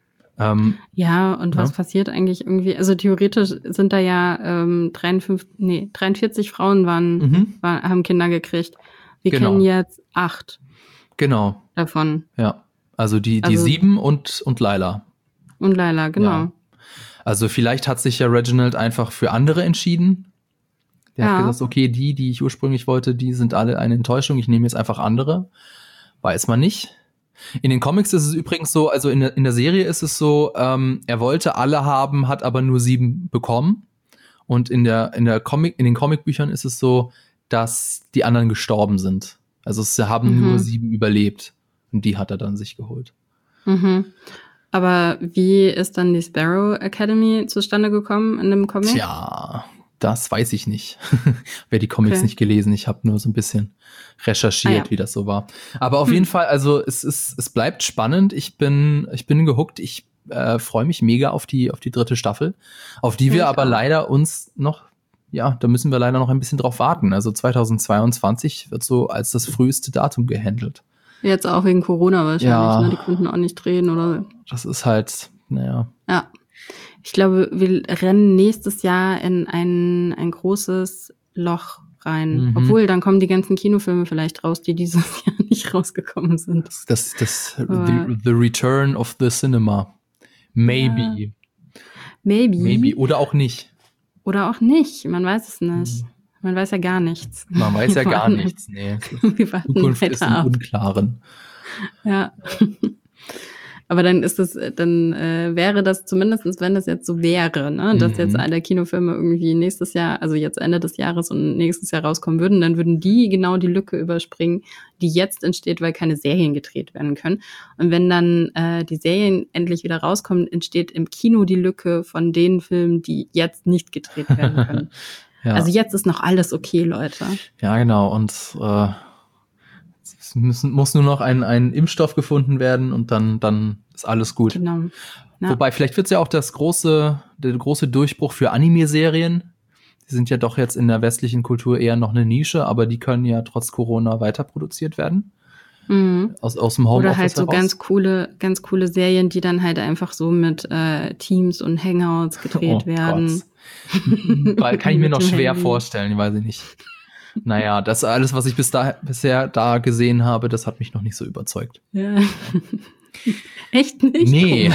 Ähm, ja, und ja. was passiert eigentlich irgendwie? Also theoretisch sind da ja ähm, dreiundfünfzig, nee, dreiundvierzig Frauen waren, mhm. waren, haben Kinder gekriegt. Wir genau. kennen jetzt acht. Genau. Davon. Ja, also die, die also, sieben und, und Lila. Und Lila, genau. Ja. Also vielleicht hat sich ja Reginald einfach für andere entschieden. Der ja. hat gesagt, okay, die, die ich ursprünglich wollte, die sind alle eine Enttäuschung. Ich nehme jetzt einfach andere. Weiß man nicht. In den Comics ist es übrigens so, also in der, in der Serie ist es so, ähm, er wollte alle haben, hat aber nur sieben bekommen. Und in der, in der Comic, in den Comicbüchern ist es so, dass die anderen gestorben sind. Also es haben mhm. nur sieben überlebt. Und die hat er dann sich geholt. Mhm. Aber wie ist dann die Sparrow Academy zustande gekommen in dem Comic? Tja, das weiß ich nicht. Wer die Comics okay. nicht gelesen, ich habe nur so ein bisschen recherchiert, ah, ja. wie das so war. Aber auf hm. jeden Fall, also es ist, es bleibt spannend. Ich bin, ich bin gehuckt. Ich äh, freue mich mega auf die, auf die dritte Staffel, auf die wir ich aber auch. leider uns noch, ja, da müssen wir leider noch ein bisschen drauf warten. Also zweitausendzweiundzwanzig wird so als das früheste Datum gehandelt. Jetzt auch wegen Corona wahrscheinlich, ja. ne? Die konnten auch nicht drehen oder. Das ist halt, naja. Ja. Ich glaube, wir rennen nächstes Jahr in ein, ein großes Loch rein. Mhm. Obwohl, dann kommen die ganzen Kinofilme vielleicht raus, die dieses Jahr nicht rausgekommen sind. Das, das, das the, the Return of the Cinema. Maybe. Ja. Maybe. Maybe. Oder auch nicht. Oder auch nicht. Man weiß es nicht. Mhm. Man weiß ja gar nichts. Man weiß ja gar nichts. Nee. Wir warten Zukunft ist im Unklaren. Ja. Aber dann ist es, dann äh, wäre das zumindest, wenn das jetzt so wäre, ne, dass mhm. jetzt alle Kinofilme irgendwie nächstes Jahr, also jetzt Ende des Jahres und nächstes Jahr rauskommen würden, dann würden die genau die Lücke überspringen, die jetzt entsteht, weil keine Serien gedreht werden können. Und wenn dann äh, die Serien endlich wieder rauskommen, entsteht im Kino die Lücke von den Filmen, die jetzt nicht gedreht werden können. Ja. Also jetzt ist noch alles okay, Leute. Ja, genau. Und äh, es müssen, muss nur noch ein, ein Impfstoff gefunden werden und dann, dann ist alles gut. Genau. Ja. Wobei, vielleicht wird es ja auch das große, der große Durchbruch für Anime-Serien. Die sind ja doch jetzt in der westlichen Kultur eher noch eine Nische, aber die können ja trotz Corona weiter produziert werden. Mhm. Aus, aus dem Homeoffice Oder halt so heraus. ganz coole, ganz coole Serien, die dann halt einfach so mit äh, Teams und Hangouts gedreht oh werden. Weil kann ich mir noch schwer Handy. vorstellen, weiß ich nicht. Naja, das alles, was ich bis da, bisher da gesehen habe, das hat mich noch nicht so überzeugt. Ja. Echt nicht? Nee.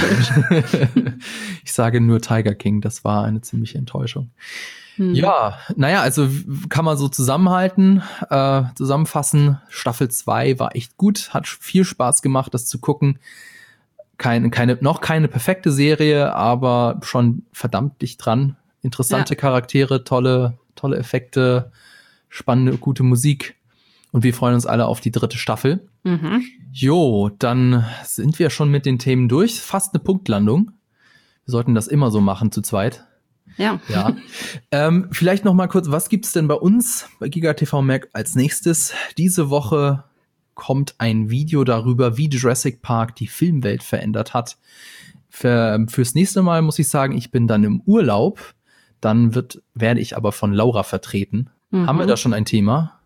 Ich sage nur Tiger King, das war eine ziemliche Enttäuschung. Hm. Ja, naja, also kann man so zusammenhalten, äh, zusammenfassen. Staffel zwei war echt gut, hat viel Spaß gemacht, das zu gucken. Keine, keine, noch keine perfekte Serie, aber schon verdammt dicht dran. Interessante ja. Charaktere, tolle, tolle Effekte, spannende, gute Musik. Und wir freuen uns alle auf die dritte Staffel. Mhm. Jo, dann sind wir schon mit den Themen durch. Fast eine Punktlandung. Wir sollten das immer so machen zu zweit. Ja. ja. Ähm, vielleicht noch mal kurz, was gibt's denn bei uns bei GigaTV Mac als nächstes? Diese Woche kommt ein Video darüber, wie Jurassic Park die Filmwelt verändert hat. Für, fürs nächste Mal muss ich sagen, ich bin dann im Urlaub. Dann wird, werde ich aber von Laura vertreten. Mhm. Haben wir da schon ein Thema?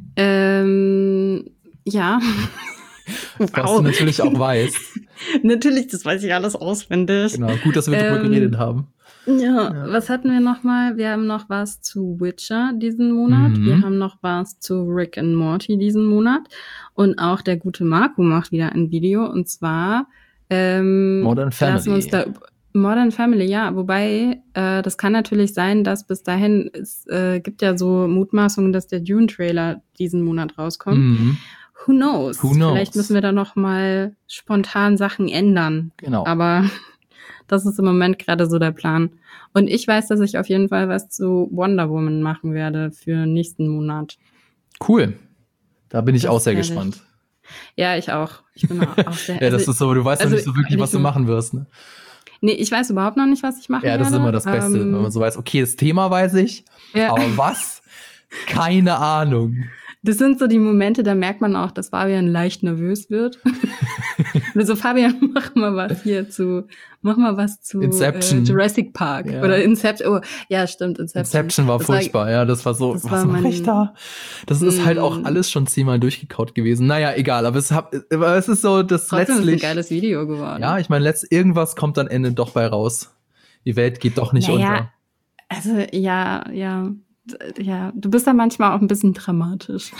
Ähm, ja. Was wow. du natürlich auch weißt. Natürlich, das weiß ich alles auswendig. Genau, gut, dass wir ähm, darüber geredet haben. Ja, ja, was hatten wir noch mal? Wir haben noch was zu Witcher diesen Monat. Mhm. Wir haben noch was zu Rick and Morty diesen Monat. Und auch der gute Marco macht wieder ein Video. Und zwar ähm, Modern Family. Lassen wir uns da Modern Family, ja. Wobei, äh, das kann natürlich sein, dass bis dahin, es äh, gibt ja so Mutmaßungen, dass der Dune-Trailer diesen Monat rauskommt. Mhm. Who knows? Who knows? Vielleicht müssen wir da noch mal spontan Sachen ändern. Genau. Aber das ist im Moment gerade so der Plan. Und ich weiß, dass ich auf jeden Fall was zu Wonder Woman machen werde für nächsten Monat. Cool. Da bin ich das auch sehr gespannt. Ja, ich auch. Ich bin auch, auch sehr. Ja, das ist so, du weißt also, ja nicht so wirklich, was du machen wirst, ne? Nee, ich weiß überhaupt noch nicht, was ich machen werde. Ja, das werde. ist immer das Beste, ähm, wenn man so weiß, okay, das Thema weiß ich, ja. aber was? Keine Ahnung. Das sind so die Momente, da merkt man auch, dass Fabian leicht nervös wird. Also Fabian, mach mal was hier zu, mach mal was zu Inception. Äh, Jurassic Park ja. oder Inception. Oh, ja, stimmt, Inception. Inception war das furchtbar, war, ja, das war so, das was war mache ich da? Das ist halt auch alles schon zehnmal durchgekaut gewesen. Naja, egal, aber es, hab, aber es ist so, das Trotzdem letztlich... ist ein geiles Video geworden. Ja, ich meine, letzt, irgendwas kommt am Ende doch bei raus. Die Welt geht doch nicht naja, unter. Also, ja, ja, ja, du bist da manchmal auch ein bisschen dramatisch.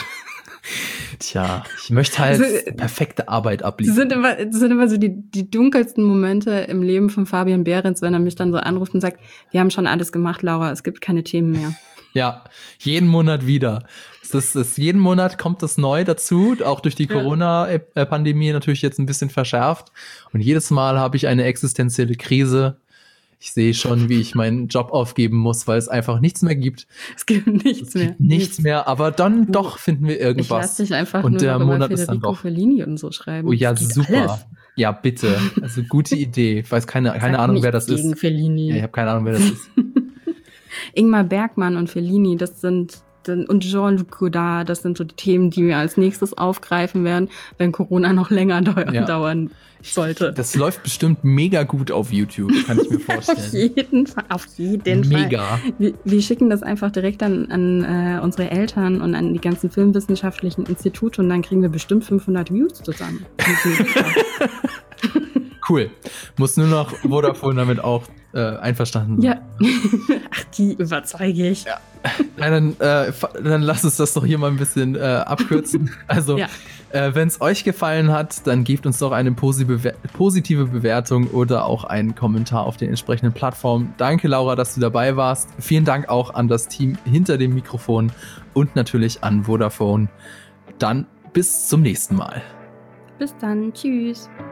Tja, ich möchte halt also, perfekte Arbeit abliefern. Das sind immer, das sind immer so die, die dunkelsten Momente im Leben von Fabian Behrens, wenn er mich dann so anruft und sagt, wir haben schon alles gemacht, Laura, es gibt keine Themen mehr. Ja, jeden Monat wieder. Es ist, es, jeden Monat kommt das neu dazu, auch durch die ja. Corona-Pandemie natürlich jetzt ein bisschen verschärft. Und jedes Mal habe ich eine existenzielle Krise. Ich sehe schon, wie ich meinen Job aufgeben muss, weil es einfach nichts mehr gibt. Es gibt nichts es mehr. Gibt nichts mehr, aber dann du, doch finden wir irgendwas. Ich lasse dich einfach und nur der noch Monat ist dann doch. Fellini und so schreiben. Oh ja, super. Alles. Ja, bitte. Also gute Idee. Ich weiß keine, keine Ahnung, wer das ist. Gegen Fellini. Ja, ich habe keine Ahnung, wer das ist. Ingmar Bergmann und Fellini, das sind und Jean-Luc Godard, das sind so die Themen, die wir als nächstes aufgreifen werden, wenn Corona noch länger dau- ja. dauern sollte. Das läuft bestimmt mega gut auf YouTube, kann ich mir vorstellen. Auf jeden Fall, auf jeden mega. Fall. Wir, wir schicken das einfach direkt an, an äh, unsere Eltern und an die ganzen filmwissenschaftlichen Institute und dann kriegen wir bestimmt fünfhundert Views zusammen. Cool. Muss nur noch Vodafone damit auch äh, einverstanden sein. Ja. Ach, die überzeuge ich. Ja. Nein, dann, äh, dann lass uns das doch hier mal ein bisschen äh, abkürzen. Also, ja. äh, wenn es euch gefallen hat, dann gebt uns doch eine positive, positive Bewertung oder auch einen Kommentar auf den entsprechenden Plattformen. Danke, Laura, dass du dabei warst. Vielen Dank auch an das Team hinter dem Mikrofon und natürlich an Vodafone. Dann bis zum nächsten Mal. Bis dann. Tschüss.